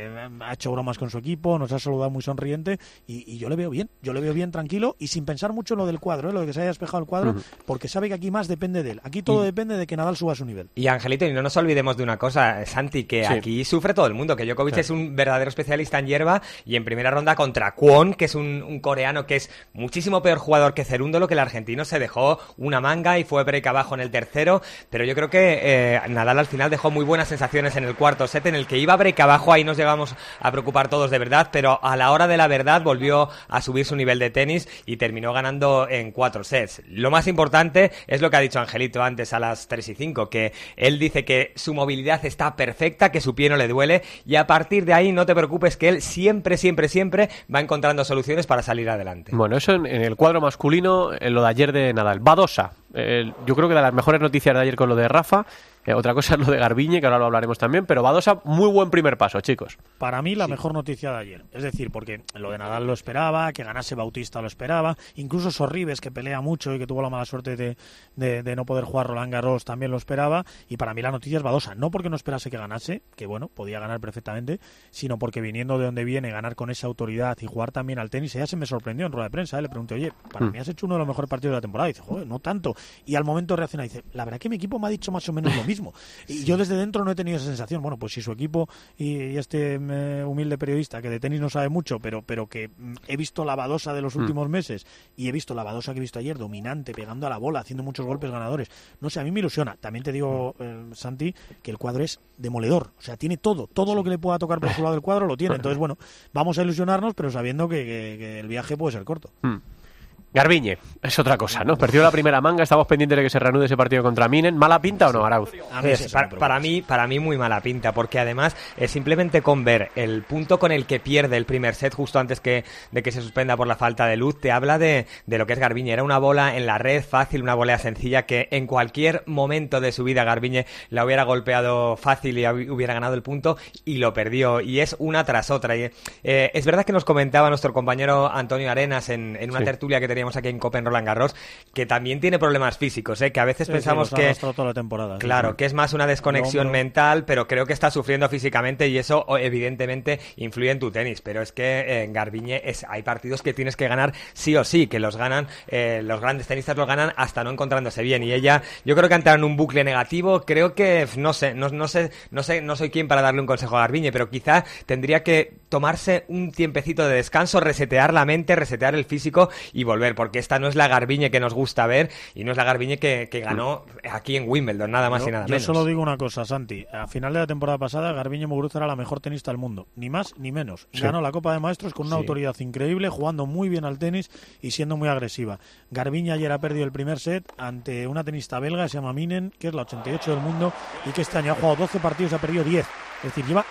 ha hecho bromas con su equipo, nos ha saludado muy sonriente, y yo le veo bien tranquilo y sin pensar mucho en lo del cuadro, lo de que se haya despejado el cuadro, porque sabe que aquí más depende de él. Aquí todo depende de que Nadal suba a su nivel. Y Angelito, y no nos olvidemos de una cosa, Santi, que aquí sufre todo el mundo, que Djokovic es un verdadero especialista en hierba, y en primera ronda contra Kwon, que es un coreano que es muchísimo peor jugador que Cerúndolo, que el argentino se dejó una manga y fue break abajo en el tercero, pero yo creo que Nadal al final dejó muy buenas sensaciones en el cuarto set, en el que iba break abajo, ahí nos llegamos a preocupar todos de verdad, pero pero a la hora de la verdad volvió a subir su nivel de tenis y terminó ganando en 4 sets. Lo más importante es lo que ha dicho Angelito antes a las 3 y 5, que él dice que su movilidad está perfecta, que su pie no le duele, y a partir de ahí no te preocupes, que él siempre va encontrando soluciones para salir adelante. Bueno, eso en el cuadro masculino, en lo de ayer de Nadal. Badosa, yo creo que de las mejores noticias de ayer con lo de Rafa. Otra cosa es lo de Garbiñe, que ahora lo hablaremos también, pero Badosa, muy buen primer paso, chicos. Para mí la mejor noticia de ayer, es decir, porque lo de Nadal lo esperaba, que ganase Bautista lo esperaba, incluso Sorribes, que pelea mucho y que tuvo la mala suerte de no poder jugar Roland Garros, también lo esperaba, y para mí la noticia es Badosa, no porque no esperase que ganase, que bueno, podía ganar perfectamente, sino porque viniendo de donde viene, ganar con esa autoridad y jugar también al tenis, ella se me sorprendió en rueda de prensa, le pregunté, oye, para mí has hecho uno de los mejores partidos de la temporada, y dice, joder, no tanto, y al momento reacciona y dice, la verdad que mi equipo me ha dicho más o menos lo mismo. Y yo desde dentro no he tenido esa sensación. Bueno, pues si su equipo y este humilde periodista que de tenis no sabe mucho, pero que he visto la Badosa de los últimos meses y he visto la Badosa que he visto ayer, dominante, pegando a la bola, haciendo muchos golpes ganadores. No sé, a mí me ilusiona. También te digo, Santi, que el cuadro es demoledor. O sea, tiene todo lo que le pueda tocar por su lado del cuadro lo tiene. Entonces, bueno, vamos a ilusionarnos, pero sabiendo que el viaje puede ser corto. Garbiñe, es otra cosa, ¿no? Perdió la primera manga, estamos pendientes de que se reanude ese partido contra Minen. ¿Mala pinta o no, Arauz? Para mí muy mala pinta, porque además simplemente con ver el punto con el que pierde el primer set justo antes de que se suspenda por la falta de luz, te habla de lo que es Garbiñe. Era una bola en la red fácil, una volea sencilla que en cualquier momento de su vida Garbiñe la hubiera golpeado fácil y hubiera ganado el punto, y lo perdió, y es una tras otra. Y, es verdad que nos comentaba nuestro compañero Antonio Arenas en una tertulia que teníamos aquí en Copa en Roland Garros, que también tiene problemas físicos, que a veces pensamos que toda la temporada, claro, que es más una desconexión mental, pero creo que está sufriendo físicamente y eso evidentemente influye en tu tenis, pero es que en Garbiñe hay partidos que tienes que ganar sí o sí, que los ganan, los grandes tenistas los ganan hasta no encontrándose bien, y ella, yo creo que ha entrado en un bucle negativo. Creo que no soy quien para darle un consejo a Garbiñe, pero quizá tendría que tomarse un tiempecito de descanso, resetear la mente, resetear el físico y volver, porque esta no es la Garbiñe que nos gusta ver y no es la Garbiñe que ganó aquí en Wimbledon, nada más y nada menos. Yo solo digo una cosa, Santi, a final de la temporada pasada Garbiñe Muguruza era la mejor tenista del mundo, ni más ni menos. Ganó la Copa de Maestros con una autoridad increíble, jugando muy bien al tenis y siendo muy agresiva. Garbiñe ayer ha perdido el primer set ante una tenista belga que se llama Minen, que es la 88 del mundo y que este año ha jugado 12 partidos y ha perdido 10. Es decir, lleva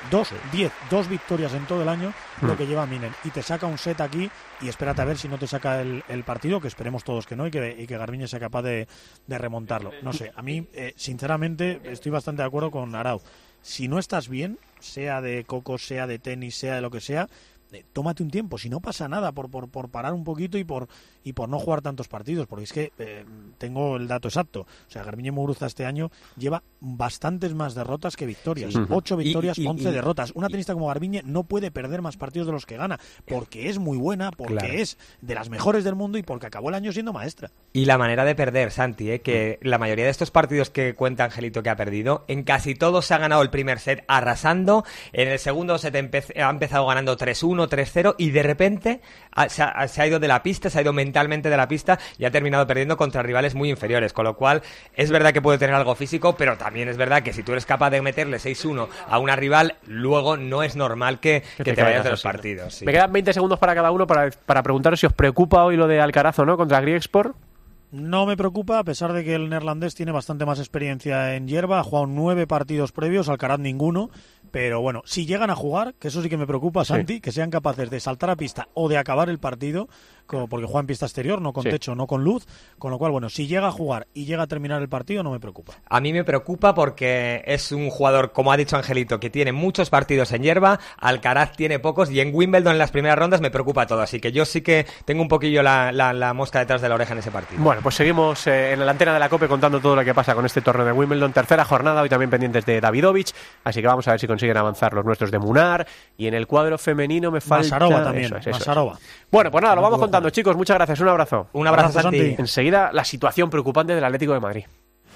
2 victorias en todo el año, lo que lleva Minen. Y te saca un set aquí y espérate a ver si no te saca el partido, que esperemos todos que no, y que Garbiñe sea capaz de remontarlo. No sé, a mí, sinceramente, estoy bastante de acuerdo con Arauz. Si no estás bien, sea de coco, sea de tenis, sea de lo que sea, tómate un tiempo, si no pasa nada, por parar un poquito y por no jugar tantos partidos, porque es que tengo el dato exacto. O sea, Garbiñe Muguruza este año lleva bastantes más derrotas que victorias. 8 victorias, 11 derrotas. Una tenista como Garbiñe no puede perder más partidos de los que gana, porque es muy buena, porque es de las mejores del mundo y porque acabó el año siendo maestra. Y la manera de perder, Santi, que la mayoría de estos partidos que cuenta Angelito que ha perdido, en casi todos se ha ganado el primer set arrasando, en el segundo set ha empezado ganando 3-1, 3-0 y de repente se ha ido de la pista, se ha ido mentalmente de la pista y ha terminado perdiendo contra rivales muy inferiores, con lo cual es verdad que puede tener algo físico, pero también es verdad que si tú eres capaz de meterle 6-1 a una rival, luego no es normal que te vayas de los partidos. Sí. Me quedan 20 segundos para cada uno para preguntaros si os preocupa hoy lo de Alcaraz o no contra Griekspoor. No me preocupa, a pesar de que el neerlandés tiene bastante más experiencia en hierba, ha jugado 9 partidos previos, Alcaraz ninguno, pero bueno, si llegan a jugar, que eso sí que me preocupa, Santi, que sean capaces de saltar a pista o de acabar el partido, porque juega en pista exterior, no con techo, no con luz, con lo cual, bueno, si llega a jugar y llega a terminar el partido, no me preocupa. A mí me preocupa porque es un jugador, como ha dicho Angelito, que tiene muchos partidos en hierba, Alcaraz tiene pocos, y en Wimbledon en las primeras rondas me preocupa todo, así que yo sí que tengo un poquillo la mosca detrás de la oreja en ese partido. Bueno, pues seguimos en la antena de la COPE contando todo lo que pasa con este torneo de Wimbledon, tercera jornada, hoy también pendientes de Davidovich, así que vamos a ver si consiguen avanzar los nuestros de Munar, y en el cuadro femenino me falta... Masarova también, Masarova. Bueno, pues nada, lo vamos contando, chicos, muchas gracias, un abrazo. Un abrazo, Santi. Enseguida, la situación preocupante del Atlético de Madrid.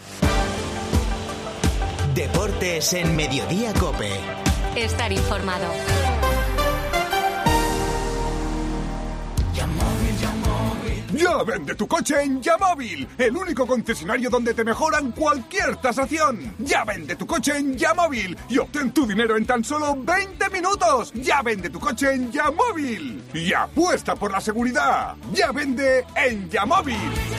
Deportes en Mediodía COPE. Estar informado. Ya vende tu coche en Yamóvil, el único concesionario donde te mejoran cualquier tasación. Ya vende tu coche en Yamóvil y obtén tu dinero en tan solo 20 minutos. Ya vende tu coche en Yamóvil y apuesta por la seguridad. Ya vende en Yamóvil.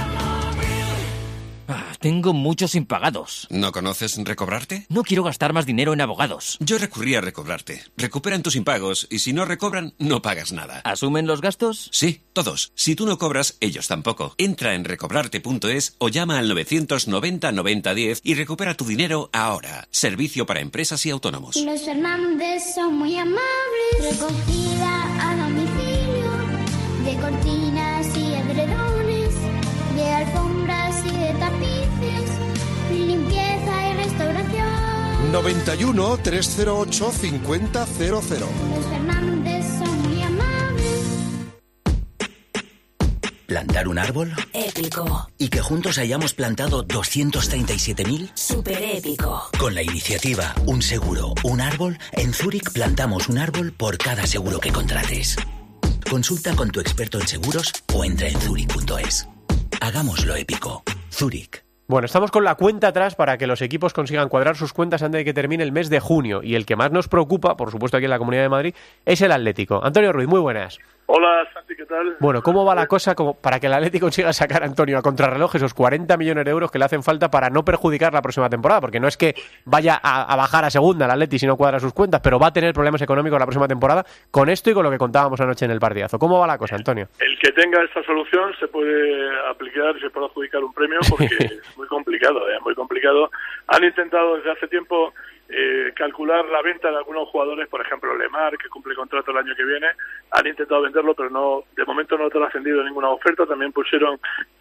Tengo muchos impagados. ¿No conoces Recobrarte? No quiero gastar más dinero en abogados. Yo recurrí a Recobrarte. Recuperan tus impagos y si no recobran, no pagas nada. ¿Asumen los gastos? Sí, todos. Si tú no cobras, ellos tampoco. Entra en recobrarte.es o llama al 990 90 10 y recupera tu dinero ahora. Servicio para empresas y autónomos. Los Fernández son muy amables. Recogida a domicilio de cortinas y edredones, de alfombras y de tapices, limpieza y restauración. 91 308 5000. Los Fernández son muy amables. ¿Plantar un árbol? Épico. ¿Y que juntos hayamos plantado 237.000? Súper épico. Con la iniciativa Un Seguro, Un Árbol, en Zurich plantamos un árbol por cada seguro que contrates. Consulta con tu experto en seguros o entra en zurich.es. Hagámoslo épico. Zurich. Bueno, estamos con la cuenta atrás para que los equipos consigan cuadrar sus cuentas antes de que termine el mes de junio. Y el que más nos preocupa, por supuesto aquí en la Comunidad de Madrid, es el Atlético. Antonio Ruiz, muy buenas. Hola, Santi, ¿qué tal? Bueno, ¿cómo va la cosa para que el Atlético consiga sacar, Antonio, a contrarreloj esos 40 millones de euros que le hacen falta para no perjudicar la próxima temporada? Porque no es que vaya a bajar a segunda el Atleti si no cuadra sus cuentas, pero va a tener problemas económicos la próxima temporada con esto y con lo que contábamos anoche en el partidazo. ¿Cómo va la cosa, Antonio? El que tenga esta solución se puede aplicar y se puede adjudicar un premio porque es muy complicado, muy complicado. Han intentado desde hace tiempo calcular la venta de algunos jugadores, por ejemplo Lemar, que cumple contrato el año que viene, han intentado venderlo, pero no, de momento no ha trascendido ninguna oferta. También pusieron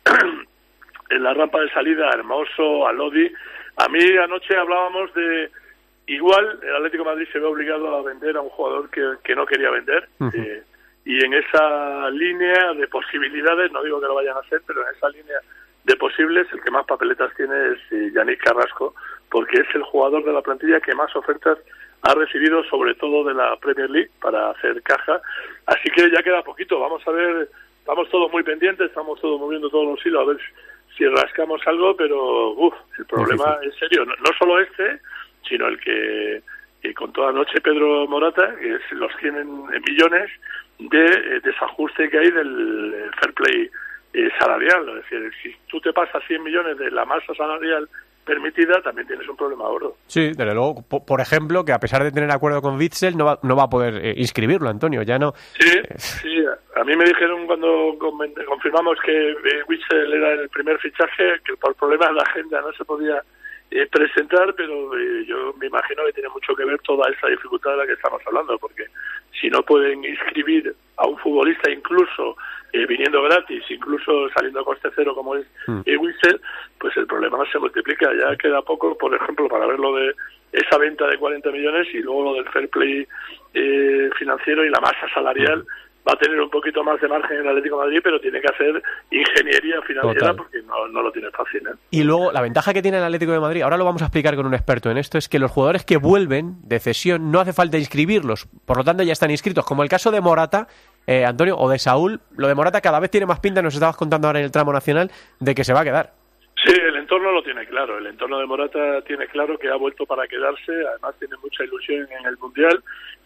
en la rampa de salida a Hermoso, a Lodi. A mí anoche hablábamos de igual el Atlético de Madrid se ve obligado a vender a un jugador que no quería vender. Y en esa línea de posibilidades, no digo que lo vayan a hacer, pero en esa línea de posibles, el que más papeletas tiene es Yannick Carrasco, porque es el jugador de la plantilla que más ofertas ha recibido, sobre todo de la Premier League, para hacer caja. Así que ya queda poquito. Vamos a ver, estamos todos muy pendientes, estamos todos moviendo todos los hilos a ver si rascamos algo, pero el problema es serio. No solo este, sino el que contó anoche Pedro Morata, que los tienen en millones de desajuste que hay del fair play salarial. Es decir, si tú te pasas 100 millones de la masa salarial permitida, también tienes un problema gordo. Sí, desde luego. Por ejemplo, que a pesar de tener acuerdo con Witsel, no va a poder inscribirlo, Antonio, ya no. Sí, a mí me dijeron cuando confirmamos que Witsel era el primer fichaje, que por problemas de agenda no se podía presentar, pero yo me imagino que tiene mucho que ver toda esa dificultad de la que estamos hablando, porque si no pueden inscribir a un futbolista incluso viniendo gratis, incluso saliendo a coste cero como es Witsel, pues el problema se multiplica. Ya queda poco, por ejemplo, para ver lo de esa venta de 40 millones y luego lo del fair play financiero y la masa salarial. Va a tener un poquito más de margen en el Atlético de Madrid, pero tiene que hacer ingeniería financiera. Total. Porque no lo tiene fácil. Y luego, la ventaja que tiene el Atlético de Madrid, ahora lo vamos a explicar con un experto en esto, es que los jugadores que vuelven de cesión no hace falta inscribirlos, por lo tanto ya están inscritos, como el caso de Morata, Antonio, o de Saúl. Lo de Morata cada vez tiene más pinta, nos estabas contando ahora en el tramo nacional, de que se va a quedar. Sí, el entorno lo tiene claro. El entorno de Morata tiene claro que ha vuelto para quedarse. Además tiene mucha ilusión en el Mundial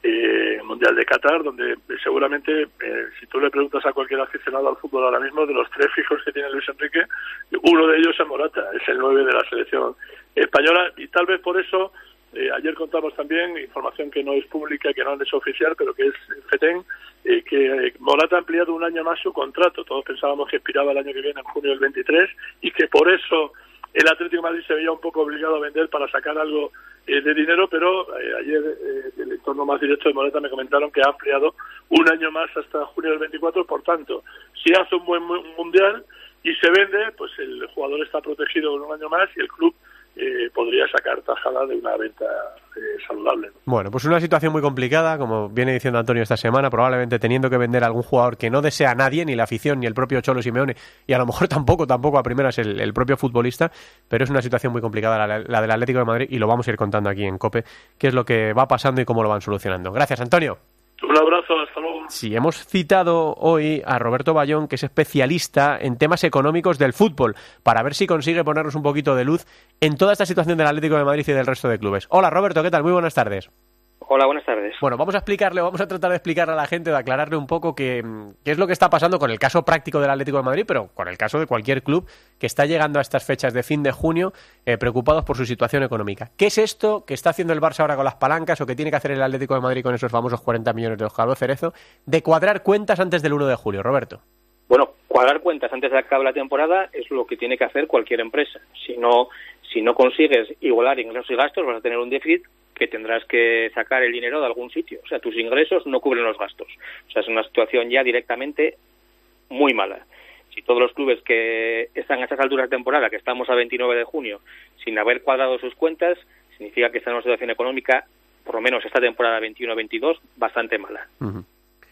de Qatar, donde seguramente, si tú le preguntas a cualquier aficionado al fútbol ahora mismo, de los 3 fijos que tiene Luis Enrique, uno de ellos es Morata, es el 9 de la selección española. Y tal vez por eso, ayer contamos también, información que no es pública, que no han hecho oficial, pero que es FETEN, que Morata ha ampliado un año más su contrato. Todos pensábamos que expiraba el año que viene, en junio del 23, y que por eso el Atlético de Madrid se veía un poco obligado a vender para sacar algo de dinero, pero ayer el entorno más directo de Morata me comentaron que ha ampliado un año más hasta junio del 24. Por tanto, si hace un buen mundial y se vende, pues el jugador está protegido con un año más y el club podría sacar tajada de una venta saludable, ¿no? Bueno, pues una situación muy complicada, como viene diciendo Antonio esta semana, probablemente teniendo que vender a algún jugador que no desea a nadie, ni la afición, ni el propio Cholo Simeone, y a lo mejor tampoco a primeras el propio futbolista, pero es una situación muy complicada la del Atlético de Madrid, y lo vamos a ir contando aquí en COPE, qué es lo que va pasando y cómo lo van solucionando. Gracias, Antonio. Un abrazo, hasta luego. Sí, hemos citado hoy a Roberto Bayón, que es especialista en temas económicos del fútbol, para ver si consigue ponernos un poquito de luz en toda esta situación del Atlético de Madrid y del resto de clubes. Hola Roberto, ¿qué tal? Muy buenas tardes. Hola, buenas tardes. Bueno, vamos a tratar de explicarle a la gente, de aclararle un poco qué es lo que está pasando con el caso práctico del Atlético de Madrid, pero con el caso de cualquier club que está llegando a estas fechas de fin de junio preocupados por su situación económica. ¿Qué es esto que está haciendo el Barça ahora con las palancas o que tiene que hacer el Atlético de Madrid con esos famosos 40 millones de Oscar Cerezo de cuadrar cuentas antes del 1 de julio, Roberto? Bueno, cuadrar cuentas antes de acabar la temporada es lo que tiene que hacer cualquier empresa. Si no consigues igualar ingresos y gastos, vas a tener un déficit que tendrás que sacar el dinero de algún sitio. O sea, tus ingresos no cubren los gastos. O sea, es una situación ya directamente muy mala. Si todos los clubes que están a estas alturas de temporada, que estamos a 29 de junio, sin haber cuadrado sus cuentas, significa que están en una situación económica, por lo menos esta temporada 21-22, bastante mala. Uh-huh.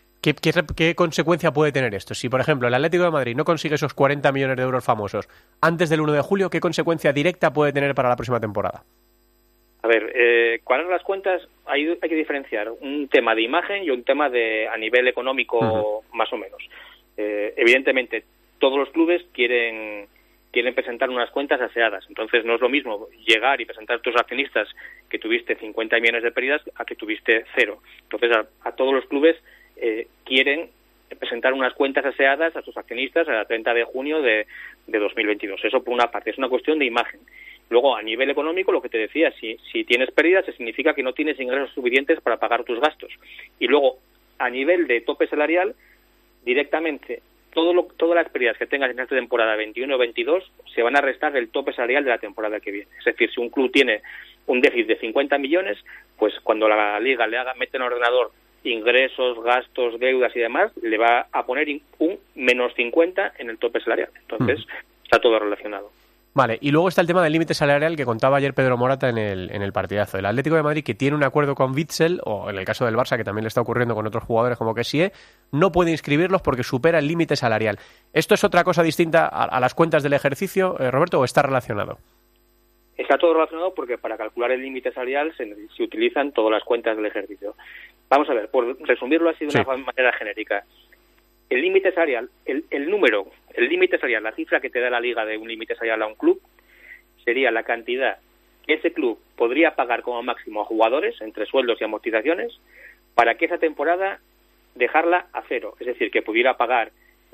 ¿Qué consecuencia puede tener esto? Si, por ejemplo, el Atlético de Madrid no consigue esos 40 millones de euros famosos antes del 1 de julio, ¿qué consecuencia directa puede tener para la próxima temporada? A ver, cuadrar las cuentas hay que diferenciar un tema de imagen y un tema de a nivel económico, más o menos. Evidentemente, todos los clubes quieren presentar unas cuentas aseadas. Entonces, no es lo mismo llegar y presentar a tus accionistas que tuviste 50 millones de pérdidas a que tuviste 0. Entonces, a todos los clubes quieren presentar unas cuentas aseadas a sus accionistas a la 30 de junio de 2022. Eso por una parte, es una cuestión de imagen. Luego, a nivel económico, lo que te decía, si tienes pérdidas, significa que no tienes ingresos suficientes para pagar tus gastos. Y luego, a nivel de tope salarial, directamente, todas las pérdidas que tengas en esta temporada 21-22 se van a restar del tope salarial de la temporada que viene. Es decir, si un club tiene un déficit de 50 millones, pues cuando la Liga mete en el ordenador ingresos, gastos, deudas y demás, le va a poner un menos 50 en el tope salarial. Entonces, está todo relacionado. Vale, y luego está el tema del límite salarial que contaba ayer Pedro Morata en el partidazo. El Atlético de Madrid, que tiene un acuerdo con Witsel, o en el caso del Barça, que también le está ocurriendo con otros jugadores como Kessie, no puede inscribirlos porque supera el límite salarial. ¿Esto es otra cosa distinta a las cuentas del ejercicio, Roberto, o está relacionado? Está todo relacionado porque para calcular el límite salarial se utilizan todas las cuentas del ejercicio. Vamos a ver, por resumirlo así de una manera genérica. El límite salarial, el límite salarial, la cifra que te da la Liga de un límite salarial a un club, sería la cantidad que ese club podría pagar como máximo a jugadores, entre sueldos y amortizaciones, para que esa temporada dejarla a cero. Es decir, que pudiera pagar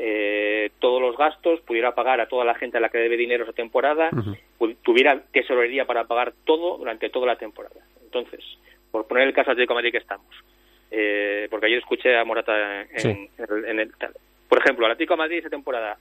todos los gastos, pudiera pagar a toda la gente a la que debe dinero esa temporada, tuviera tesorería para pagar todo durante toda la temporada. Entonces, por poner el caso de Atlético de Madrid que estamos, porque ayer escuché a Morata en el tal. Por ejemplo, al Atlético de Madrid esa temporada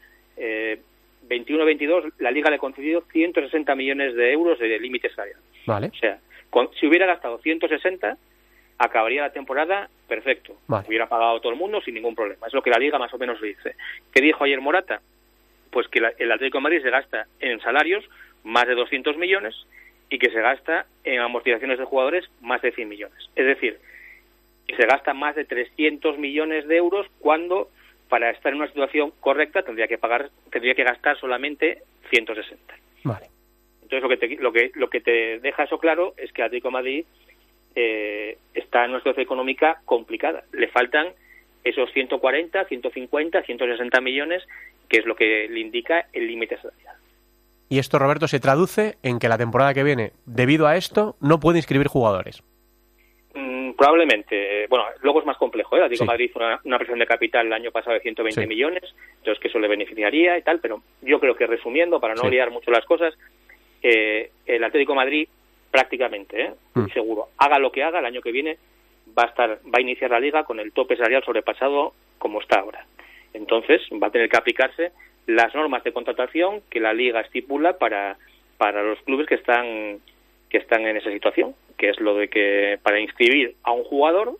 21-22 la Liga le ha concedido 160 millones de euros de límite salarial. Vale. O sea, si hubiera gastado 160, acabaría la temporada perfecto. Vale. Hubiera pagado todo el mundo sin ningún problema. Es lo que la Liga más o menos le dice. ¿Qué dijo ayer Morata? Pues que el Atlético de Madrid se gasta en salarios más de 200 millones y que se gasta en amortizaciones de jugadores más de 100 millones. Es decir, que se gasta más de 300 millones de euros cuando para estar en una situación correcta tendría que gastar solamente 160. Vale. Entonces lo que te deja eso claro es que Atlético de Madrid está en una situación económica complicada. Le faltan esos 140, 150, 160 millones, que es lo que le indica el límite salarial. Y esto, Roberto, se traduce en que la temporada que viene, debido a esto, no puede inscribir jugadores. Probablemente. Bueno, luego es más complejo. El Atlético de Madrid hizo una presión de capital el año pasado de 120 millones, entonces que eso le beneficiaría y tal, pero yo creo que resumiendo, para no liar mucho las cosas, el Atlético de Madrid prácticamente, seguro, haga lo que haga, el año que viene va a iniciar la Liga con el tope salarial sobrepasado como está ahora. Entonces va a tener que aplicarse las normas de contratación que la Liga estipula para los clubes que están en esa situación, que es lo de que para inscribir a un jugador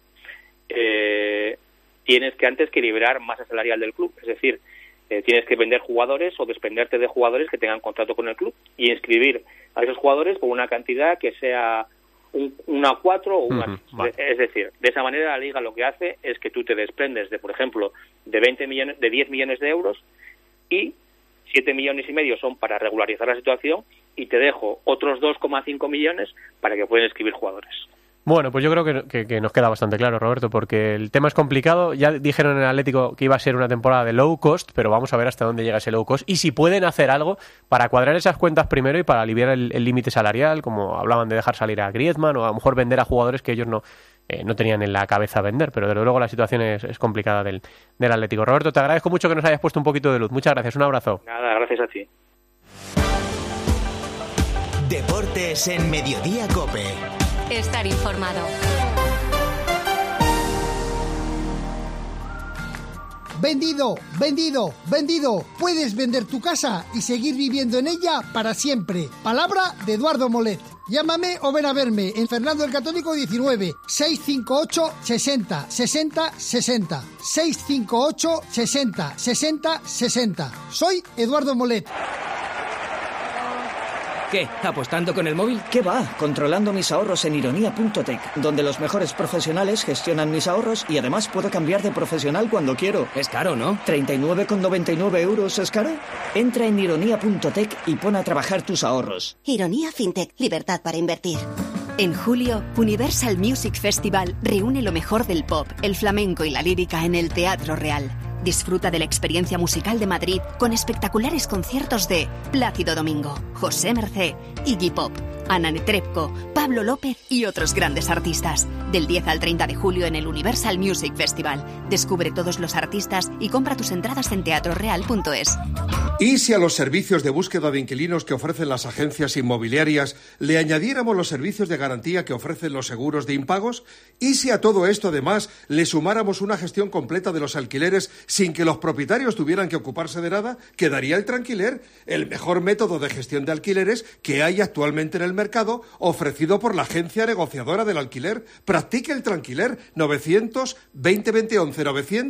tienes que antes que liberar masa salarial del club, es decir, tienes que vender jugadores o desprenderte de jugadores que tengan contrato con el club y inscribir a esos jugadores por una cantidad que sea una 4 o una 6. Vale. Es decir, de esa manera la Liga lo que hace es que tú te desprendes de, por ejemplo, de 10 millones de euros y 7 millones y medio son para regularizar la situación y te dejo otros 2,5 millones para que puedan inscribir jugadores. Bueno, pues yo creo que nos queda bastante claro, Roberto, porque el tema es complicado. Ya dijeron en el Atlético que iba a ser una temporada de low cost, pero vamos a ver hasta dónde llega ese low cost y si pueden hacer algo para cuadrar esas cuentas primero y para aliviar el límite salarial, como hablaban de dejar salir a Griezmann o a lo mejor vender a jugadores que ellos no tenían en la cabeza vender, pero desde luego la situación es complicada del Atlético. Roberto, te agradezco mucho que nos hayas puesto un poquito de luz. Muchas gracias, un abrazo. Nada, gracias a ti. Deportes en Mediodía COPE. Estar informado. Vendido, vendido, vendido. Puedes vender tu casa y seguir viviendo en ella para siempre. Palabra de Eduardo Molet. Llámame o ven a verme en Fernando el Católico 19 658 60 60 60 658 60 60 60. Soy Eduardo Molet. ¿Qué? ¿Apostando con el móvil? ¿Qué va? Controlando mis ahorros en ironía.tech, donde los mejores profesionales gestionan mis ahorros y además puedo cambiar de profesional cuando quiero. Es caro, ¿no? ¿39,99 euros es caro? Entra en ironía.tech y pon a trabajar tus ahorros. Ironía FinTech, libertad para invertir. En julio, Universal Music Festival reúne lo mejor del pop, el flamenco y la lírica en el Teatro Real. Disfruta de la experiencia musical de Madrid con espectaculares conciertos de Plácido Domingo, José Mercé, Iggy Pop, Ana Netrebko, Pablo López y otros grandes artistas. Del 10 al 30 de julio en el Universal Music Festival. Descubre todos los artistas y compra tus entradas en teatroreal.es. ¿Y si a los servicios de búsqueda de inquilinos que ofrecen las agencias inmobiliarias le añadiéramos los servicios de garantía que ofrecen los seguros de impagos? ¿Y si a todo esto además le sumáramos una gestión completa de los alquileres sin que los propietarios tuvieran que ocuparse de nada? Quedaría el Tranquiler, el mejor método de gestión de alquileres que hay actualmente en el mercado, ofrecido por la agencia negociadora del alquiler. Practique el Tranquiler. 900-2020-11,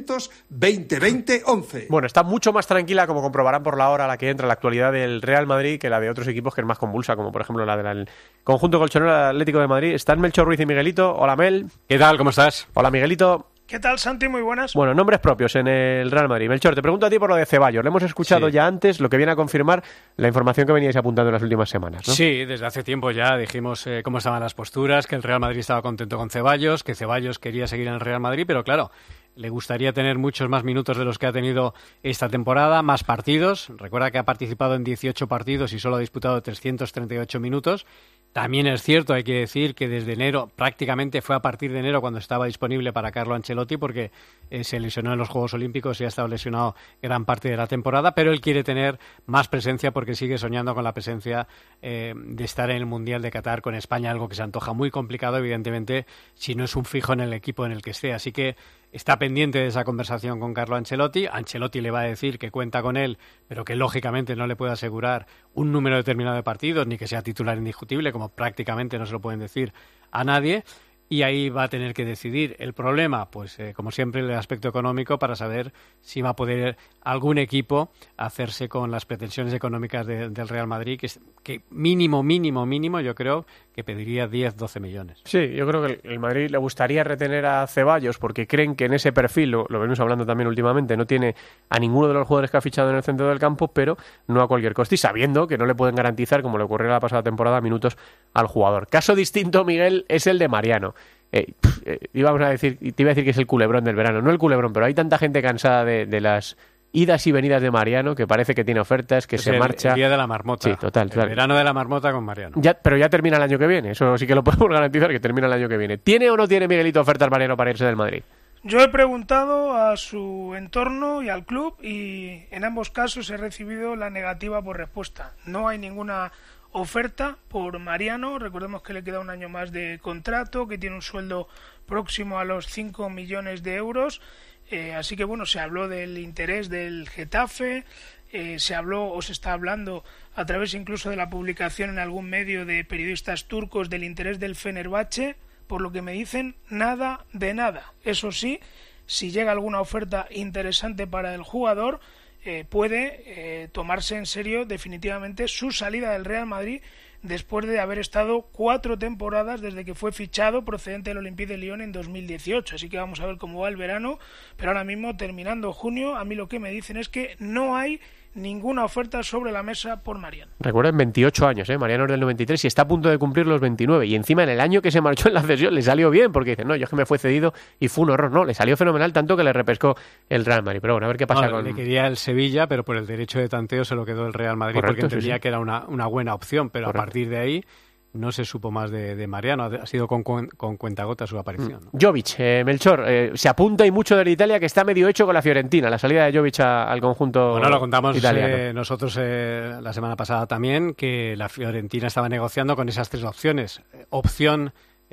900-2020-11. Bueno, está mucho más tranquila, como comprobarán por la hora a la que entra la actualidad del Real Madrid, que la de otros equipos que es más convulsa, como por ejemplo la del conjunto colchonero Atlético de Madrid. Están Melchor Ruiz y Miguelito. Hola, Mel. ¿Qué tal? ¿Cómo estás? Hola, Miguelito. ¿Qué tal, Santi? Muy buenas. Bueno, nombres propios en el Real Madrid. Melchor, te pregunto a ti por lo de Ceballos. Lo hemos escuchado ya antes, lo que viene a confirmar la información que veníais apuntando en las últimas semanas, ¿no? Sí, desde hace tiempo ya dijimos cómo estaban las posturas, que el Real Madrid estaba contento con Ceballos, que Ceballos quería seguir en el Real Madrid, pero claro, le gustaría tener muchos más minutos de los que ha tenido esta temporada, más partidos. Recuerda que ha participado en 18 partidos y solo ha disputado 338 minutos. También es cierto, hay que decir que desde enero, prácticamente fue a partir de enero cuando estaba disponible para Carlo Ancelotti, porque se lesionó en los Juegos Olímpicos y ha estado lesionado gran parte de la temporada, pero él quiere tener más presencia porque sigue soñando con la presencia de estar en el Mundial de Qatar con España, algo que se antoja muy complicado, evidentemente, si no es un fijo en el equipo en el que esté. Así que está pendiente de esa conversación con Carlo Ancelotti. Ancelotti le va a decir que cuenta con él, pero que lógicamente no le puede asegurar un número determinado de partidos, ni que sea titular indiscutible, como prácticamente no se lo pueden decir a nadie. Y ahí va a tener que decidir. El problema, pues como siempre, el aspecto económico, para saber si va a poder algún equipo hacerse con las pretensiones económicas del Real Madrid, que mínimo, yo creo que pediría 10-12 millones. Sí, yo creo que el Madrid le gustaría retener a Ceballos porque creen que en ese perfil, lo venimos hablando también últimamente, no tiene a ninguno de los jugadores que ha fichado en el centro del campo, pero no a cualquier coste, y sabiendo que no le pueden garantizar, como le ocurrió la pasada temporada, minutos al jugador. Caso distinto, Miguel, es el de Mariano. Te iba a decir que es el culebrón del verano, no el culebrón, pero hay tanta gente cansada de las idas y venidas de Mariano que parece que tiene ofertas, que es se marcha. El día de la marmota. Sí, total. El verano de la marmota con Mariano. Pero ya termina el año que viene, eso sí que lo podemos garantizar, que termina el año que viene. ¿Tiene o no tiene Miguelito ofertas Mariano para irse del Madrid? Yo he preguntado a su entorno y al club y en ambos casos he recibido la negativa por respuesta. No hay ninguna oferta por Mariano. Recordemos que le queda un año más de contrato, que tiene un sueldo próximo a los 5 millones de euros. Así que bueno, se habló del interés del Getafe, se habló o se está hablando a través incluso de la publicación en algún medio de periodistas turcos del interés del Fenerbahce. Por lo que me dicen, nada de nada. Eso sí, si llega alguna oferta interesante para el jugador, puede tomarse en serio definitivamente su salida del Real Madrid después de haber estado 4 temporadas desde que fue fichado procedente del Olympique de Lyon en 2018. Así que vamos a ver cómo va el verano, pero ahora mismo, terminando junio, a mí lo que me dicen es que no hay ninguna oferta sobre la mesa por Mariano. Recuerden, 28 años, Mariano es del 93 y está a punto de cumplir los 29. Y encima en el año que se marchó en la cesión le salió bien, porque dicen, no, yo es que me fue cedido y fue un horror. No, le salió fenomenal, tanto que le repescó el Real Madrid. Pero bueno, a ver qué pasa con... Le quería el Sevilla, pero por el derecho de tanteo se lo quedó el Real Madrid. Correcto, porque entendía que era una buena opción, pero correcto. A partir de ahí no se supo más de Mariano. Ha sido con cuentagotas su aparición, ¿no? Jovic, Melchor, se apunta y mucho del Italia, que está medio hecho con la Fiorentina, la salida de Jovic al conjunto Bueno, lo contamos italiano. Nosotros la semana pasada también, que la Fiorentina estaba negociando con esas 3 opciones. Opción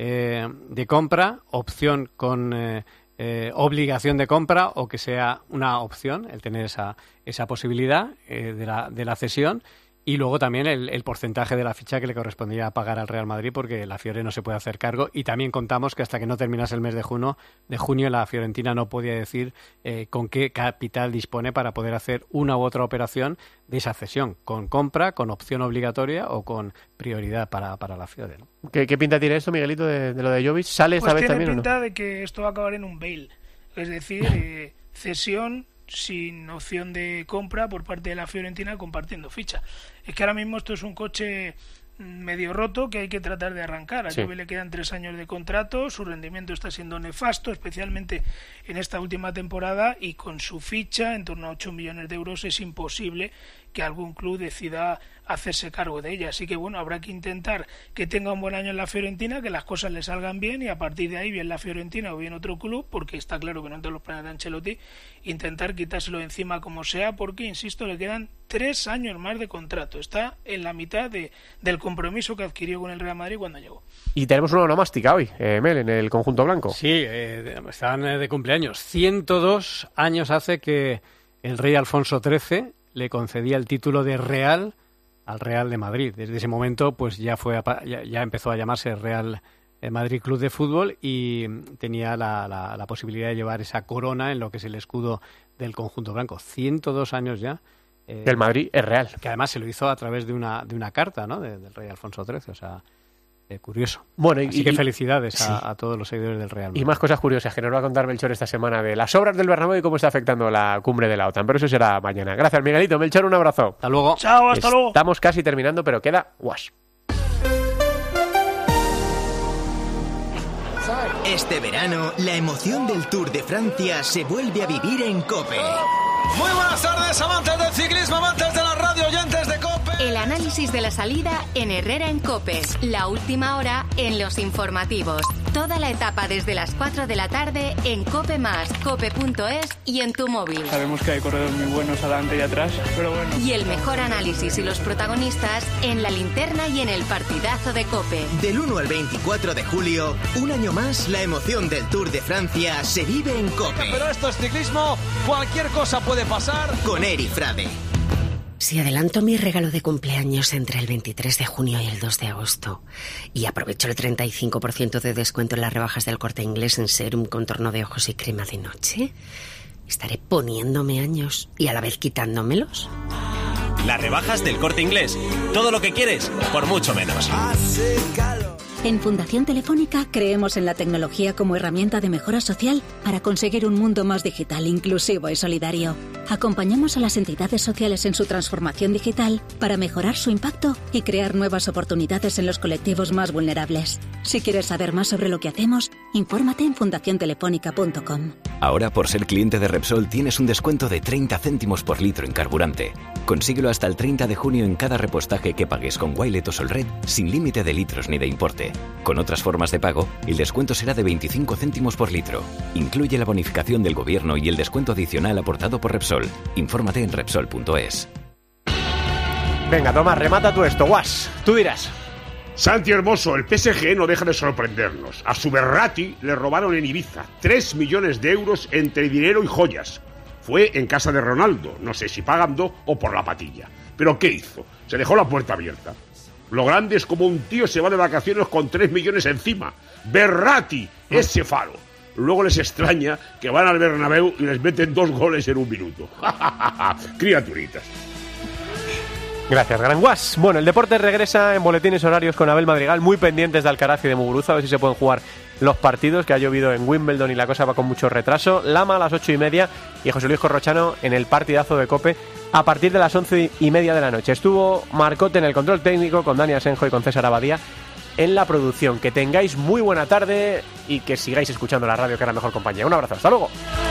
de compra, opción con obligación de compra, o que sea una opción, el tener esa posibilidad de la cesión. Y luego también el porcentaje de la ficha que le correspondía pagar al Real Madrid, porque la Fiore no se puede hacer cargo. Y también contamos que hasta que no terminase el mes de junio la Fiorentina no podía decir con qué capital dispone para poder hacer una u otra operación de esa cesión, con compra, con opción obligatoria o con prioridad para la Fiore, ¿no? ¿Qué pinta tiene esto, Miguelito, de lo de Jovic? ¿Sale esta vez también o no? Tiene pinta de que esto va a acabar en un bail. Es decir, cesión sin opción de compra por parte de la Fiorentina, compartiendo ficha. Es que ahora mismo esto es un coche medio roto que hay que tratar de arrancar. A Juve le quedan 3 años de contrato, su rendimiento está siendo nefasto, especialmente en esta última temporada, y con su ficha en torno a 8 millones de euros es imposible que algún club decida hacerse cargo de ella. Así que bueno, habrá que intentar que tenga un buen año en la Fiorentina, que las cosas le salgan bien, y a partir de ahí, bien la Fiorentina o bien otro club, porque está claro que no entre los planes de Ancelotti, intentar quitárselo de encima como sea, porque, insisto, le quedan 3 años más de contrato. Está en la mitad del compromiso que adquirió con el Real Madrid cuando llegó. Y tenemos una onomástica hoy, Mel, en el conjunto blanco. Sí, están de cumpleaños. 102 años hace que el rey Alfonso XIII le concedía el título de Real al Real de Madrid. Desde ese momento pues ya empezó a llamarse Real Madrid Club de Fútbol, y tenía la posibilidad de llevar esa corona en lo que es el escudo del conjunto blanco. 102 años ya. El Madrid es real. Que además se lo hizo a través de una carta, ¿no? del rey Alfonso XIII, o sea... curioso. Bueno, así que felicidades a todos los seguidores del Real Madrid. Y más cosas curiosas que nos va a contar Melchor esta semana de las obras del Bernabéu y cómo está afectando la cumbre de la OTAN, pero eso será mañana. Gracias, Miguelito. Melchor, un abrazo. Hasta luego. Chao, hasta luego. Estamos casi terminando, pero queda guas. Este verano, la emoción del Tour de Francia se vuelve a vivir en COPE. Muy buenas tardes, amantes del ciclismo, amantes de la radio, oyentes de COPE. El análisis de la salida en Herrera en COPE. La última hora en los informativos. Toda la etapa desde las 4 de la tarde en COPE+, cope.es y en tu móvil. Sabemos que hay corredores muy buenos adelante y atrás, pero bueno. Y el mejor análisis y los protagonistas en la linterna y en el partidazo de COPE. Del 1 al 24 de julio, un año más, la emoción del Tour de Francia se vive en COPE. Pero esto es ciclismo, cualquier cosa puede pasar. Con Eri Frade. Si adelanto mi regalo de cumpleaños entre el 23 de junio y el 2 de agosto y aprovecho el 35% de descuento en las rebajas del Corte Inglés en serum, contorno de ojos y crema de noche, estaré poniéndome años y a la vez quitándomelos. Las rebajas del Corte Inglés. Todo lo que quieres, por mucho menos. En Fundación Telefónica creemos en la tecnología como herramienta de mejora social para conseguir un mundo más digital, inclusivo y solidario. Acompañamos a las entidades sociales en su transformación digital para mejorar su impacto y crear nuevas oportunidades en los colectivos más vulnerables. Si quieres saber más sobre lo que hacemos, infórmate en fundaciontelefónica.com. Ahora, por ser cliente de Repsol, tienes un descuento de 30 céntimos por litro en carburante. Consíguelo hasta el 30 de junio en cada repostaje que pagues con Wilet o Solred, sin límite de litros ni de importe. Con otras formas de pago, el descuento será de 25 céntimos por litro. Incluye la bonificación del gobierno y el descuento adicional aportado por Repsol. Infórmate en Repsol.es. Venga, Tomás, remata tú esto, guas. Tú dirás. Santi Hermoso, el PSG no deja de sorprendernos. A su Berratti le robaron en Ibiza 3 millones de euros entre dinero y joyas. Fue en casa de Ronaldo, no sé si pagando o por la patilla. ¿Pero qué hizo? Se dejó la puerta abierta. Lo grande es como un tío se va de vacaciones con 3 millones encima. Berratti, ese faro. Luego les extraña que van al Bernabéu y les meten 2 goles en un minuto. Criaturitas. Gracias, Gran Guas. Bueno, el deporte regresa en boletines horarios con Abel Madrigal, muy pendientes de Alcaraz y de Muguruza, a ver si se pueden jugar los partidos, que ha llovido en Wimbledon y la cosa va con mucho retraso. Lama a las 8:30 y José Luis Corrochano en el partidazo de COPE a partir de las 11:30 de la noche. Estuvo Marcote en el control técnico, con Dani Asenjo y con César Abadía en la producción. Que tengáis muy buena tarde y que sigáis escuchando la radio, que es la mejor compañía. Un abrazo, hasta luego.